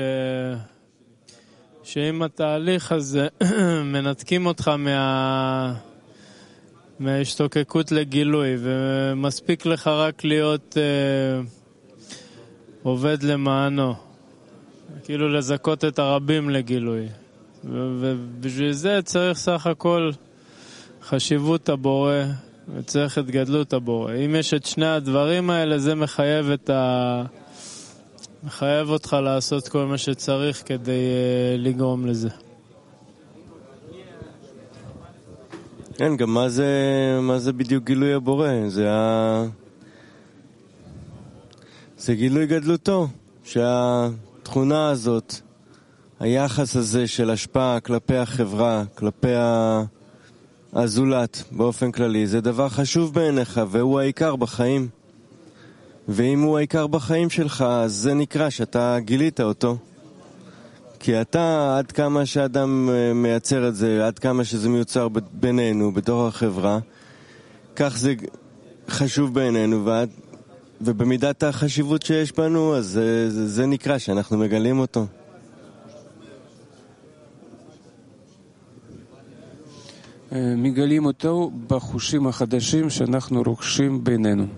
Speaker 7: שאם התהליך הזה מנתקים אותך מה... מההשתוקקות לגילוי, ומספיק לך רק להיות אה, עובד למענו, כאילו לזכות את הרבים לגילוי. ובשביל זה צריך סך הכל חשיבות הבורא, וצריך את גדלות הבורא. אם יש את שני הדברים האלה, זה מחייב את ה... מחייב אותך לעשות כל מה שצריך כדי uh, לגרום לזה.
Speaker 8: כן, גם מה זה, מה זה בדיוק גילוי הבורא? זה, ה... זה גילוי גדלותו, שהתכונה הזאת, היחס הזה של השפעה כלפי החברה, כלפי הזולת באופן כללי, זה דבר חשוב בעיניך, והוא העיקר בחיים. ואם הוא העיקר בחיים שלך, אז זה נקרא שאתה גילית אותו. כי אתה, עד כמה שאדם מייצר את זה, עד כמה שזה מיוצר בינינו, בתוך החברה, כך זה חשוב בעינינו, ועד, ובמידת החשיבות שיש בנו, אז זה, זה, זה נקרא שאנחנו מגלים אותו.
Speaker 9: מגלים אותו בחושים החדשים שאנחנו רוכשים בינינו.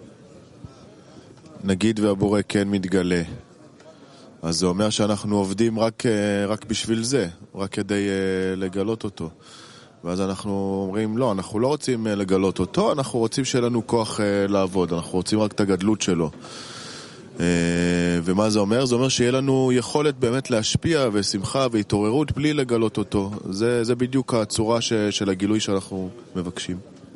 Speaker 10: נגיד והבורא כן מתגלה, אז זה אומר שאנחנו עובדים רק, רק בשביל זה, רק כדי לגלות אותו. ואז אנחנו אומרים, לא, אנחנו לא רוצים לגלות אותו, אנחנו רוצים שיהיה לנו כוח לעבוד, אנחנו רוצים רק את הגדלות שלו. ומה זה אומר? זה אומר שיהיה לנו יכולת באמת להשפיע ושמחה והתעוררות בלי לגלות אותו. זה, זה בדיוק הצורה ש, של הגילוי שאנחנו מבקשים.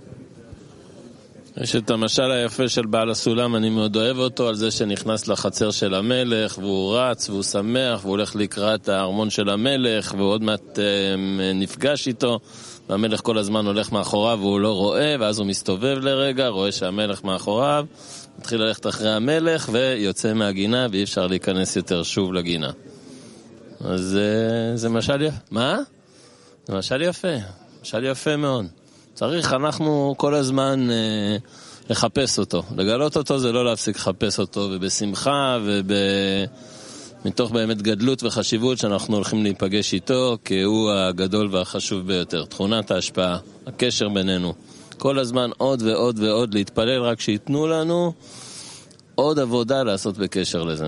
Speaker 7: יש את המשל היפה של בעל הסולם, אני מאוד אוהב אותו, על זה שנכנס לחצר של המלך, והוא רץ, והוא שמח, והוא הולך לקראת הארמון של המלך, והוא עוד מעט אה, נפגש איתו, והמלך כל הזמן הולך מאחוריו, והוא לא רואה, ואז הוא מסתובב לרגע, רואה שהמלך מאחוריו, מתחיל ללכת אחרי המלך, ויוצא מהגינה, ואי אפשר להיכנס יותר שוב לגינה. אז אה, זה משל יפה. מה? זה משל יפה, משל יפה מאוד. צריך אנחנו כל הזמן אה, לחפש אותו. לגלות אותו זה לא להפסיק לחפש אותו, ובשמחה ומתוך באמת גדלות וחשיבות שאנחנו הולכים להיפגש איתו, כי הוא הגדול והחשוב ביותר. תכונת ההשפעה, הקשר בינינו. כל הזמן עוד ועוד ועוד להתפלל, רק שיתנו לנו עוד עבודה לעשות בקשר לזה.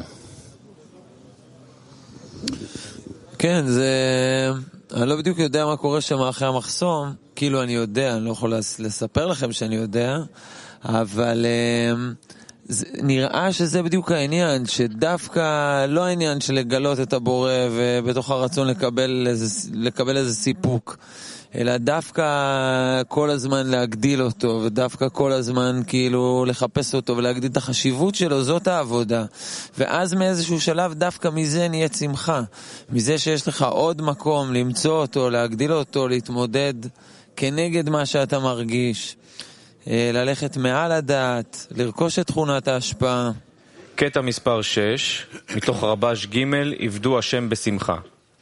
Speaker 11: כן, זה... אני לא בדיוק יודע מה קורה שם אחרי המחסום, כאילו אני יודע, אני לא יכול לספר לכם שאני יודע, אבל נראה שזה בדיוק העניין, שדווקא לא העניין של לגלות את הבורא ובתוך הרצון לקבל איזה, לקבל איזה סיפוק, אלא דווקא כל הזמן להגדיל אותו, ודווקא כל הזמן כאילו לחפש אותו ולהגדיל את החשיבות שלו, זאת העבודה. ואז מאיזשהו שלב דווקא מזה נהיה שמחה, מזה שיש לך עוד מקום למצוא אותו, להגדיל אותו, להתמודד כנגד מה שאתה מרגיש, ללכת מעל הדעת, לרכוש את תכונת ההשפעה.
Speaker 1: קטע מספר שש, מתוך רבש ג' עבדו השם בשמחה.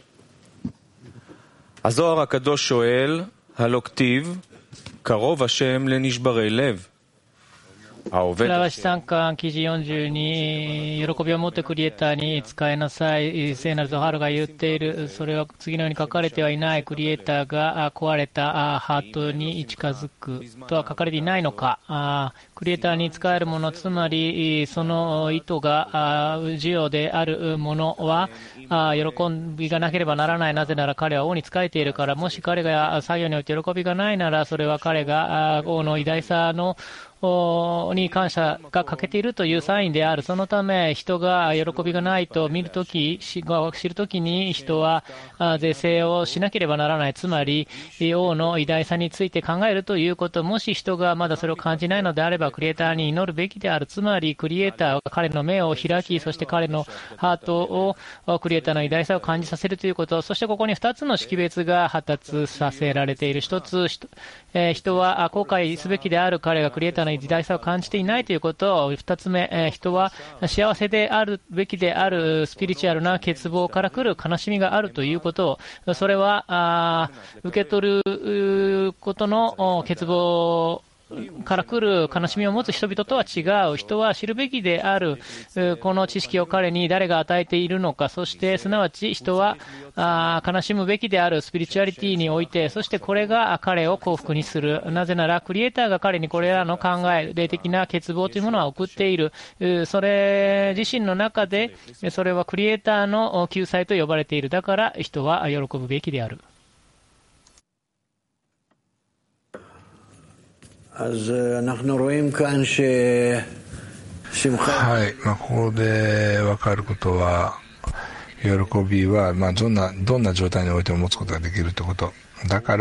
Speaker 1: הזוהר הקדוש שואל, הלא כתיב, קרוב השם לנשברי לב.
Speaker 3: ラバシさん巻記事よんじゅうに、喜びを持ってクリエイターに使いなさい。聖なるゾハルが言っている。それは次のように書かれてはいない。クリエイターが壊れたハートに近づくとは書かれていないのか。クリエイターに使えるもの、つまりその意図が需要であるものは喜びがなければならない。なぜなら彼は王に仕えているから。もし彼が作業において喜びがないなら、それは彼が王の偉大さのに感謝が欠けているというサインである。そのため人が喜びがないと見るとき、知るときに人は是正をしなければならない。つまり王の偉大さについて考えるということ。もし人がまだそれを感じないのであれば、クリエイターに祈るべきである。つまりクリエイターは彼の目を開き、そして彼のハートをクリエイターの偉大さを感じさせるということ。そしてここにふたつの識別が発達させられている。ひとつ、人は後悔すべきである彼がクリエイターの偉大さを感じていないということを。二つ目、人は幸せであるべきであるスピリチュアルな欠乏から来る悲しみがあるということを。それは受け取ることの欠乏から来る悲しみを持つ人々とは違う。人は知るべきであるこの知識を彼に誰が与えているのか。そしてすなわち人は悲しむべきであるスピリチュアリティにおいて、そしてこれが彼を幸福にする。なぜならクリエイターが彼にこれらの考え、霊的な欠乏というものは送っている。それ自身の中でそれはクリエイターの救済と呼ばれている。だから人は喜ぶべきである。
Speaker 2: אז אנחנו רואים כאן ששמחה
Speaker 6: はい、まあ、ここで分かることは、喜びは、まあ、どんなどんな状態においても持つことができるってこと。だから、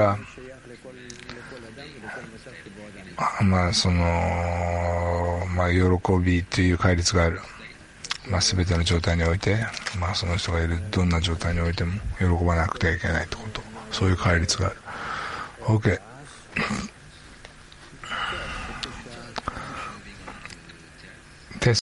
Speaker 6: まあそのまあ喜びという戒律がある。まあ全ての状態において、まあその人がいるどんな状態においても喜ばなくてはいけないってこと。そういう戒律がある。OK。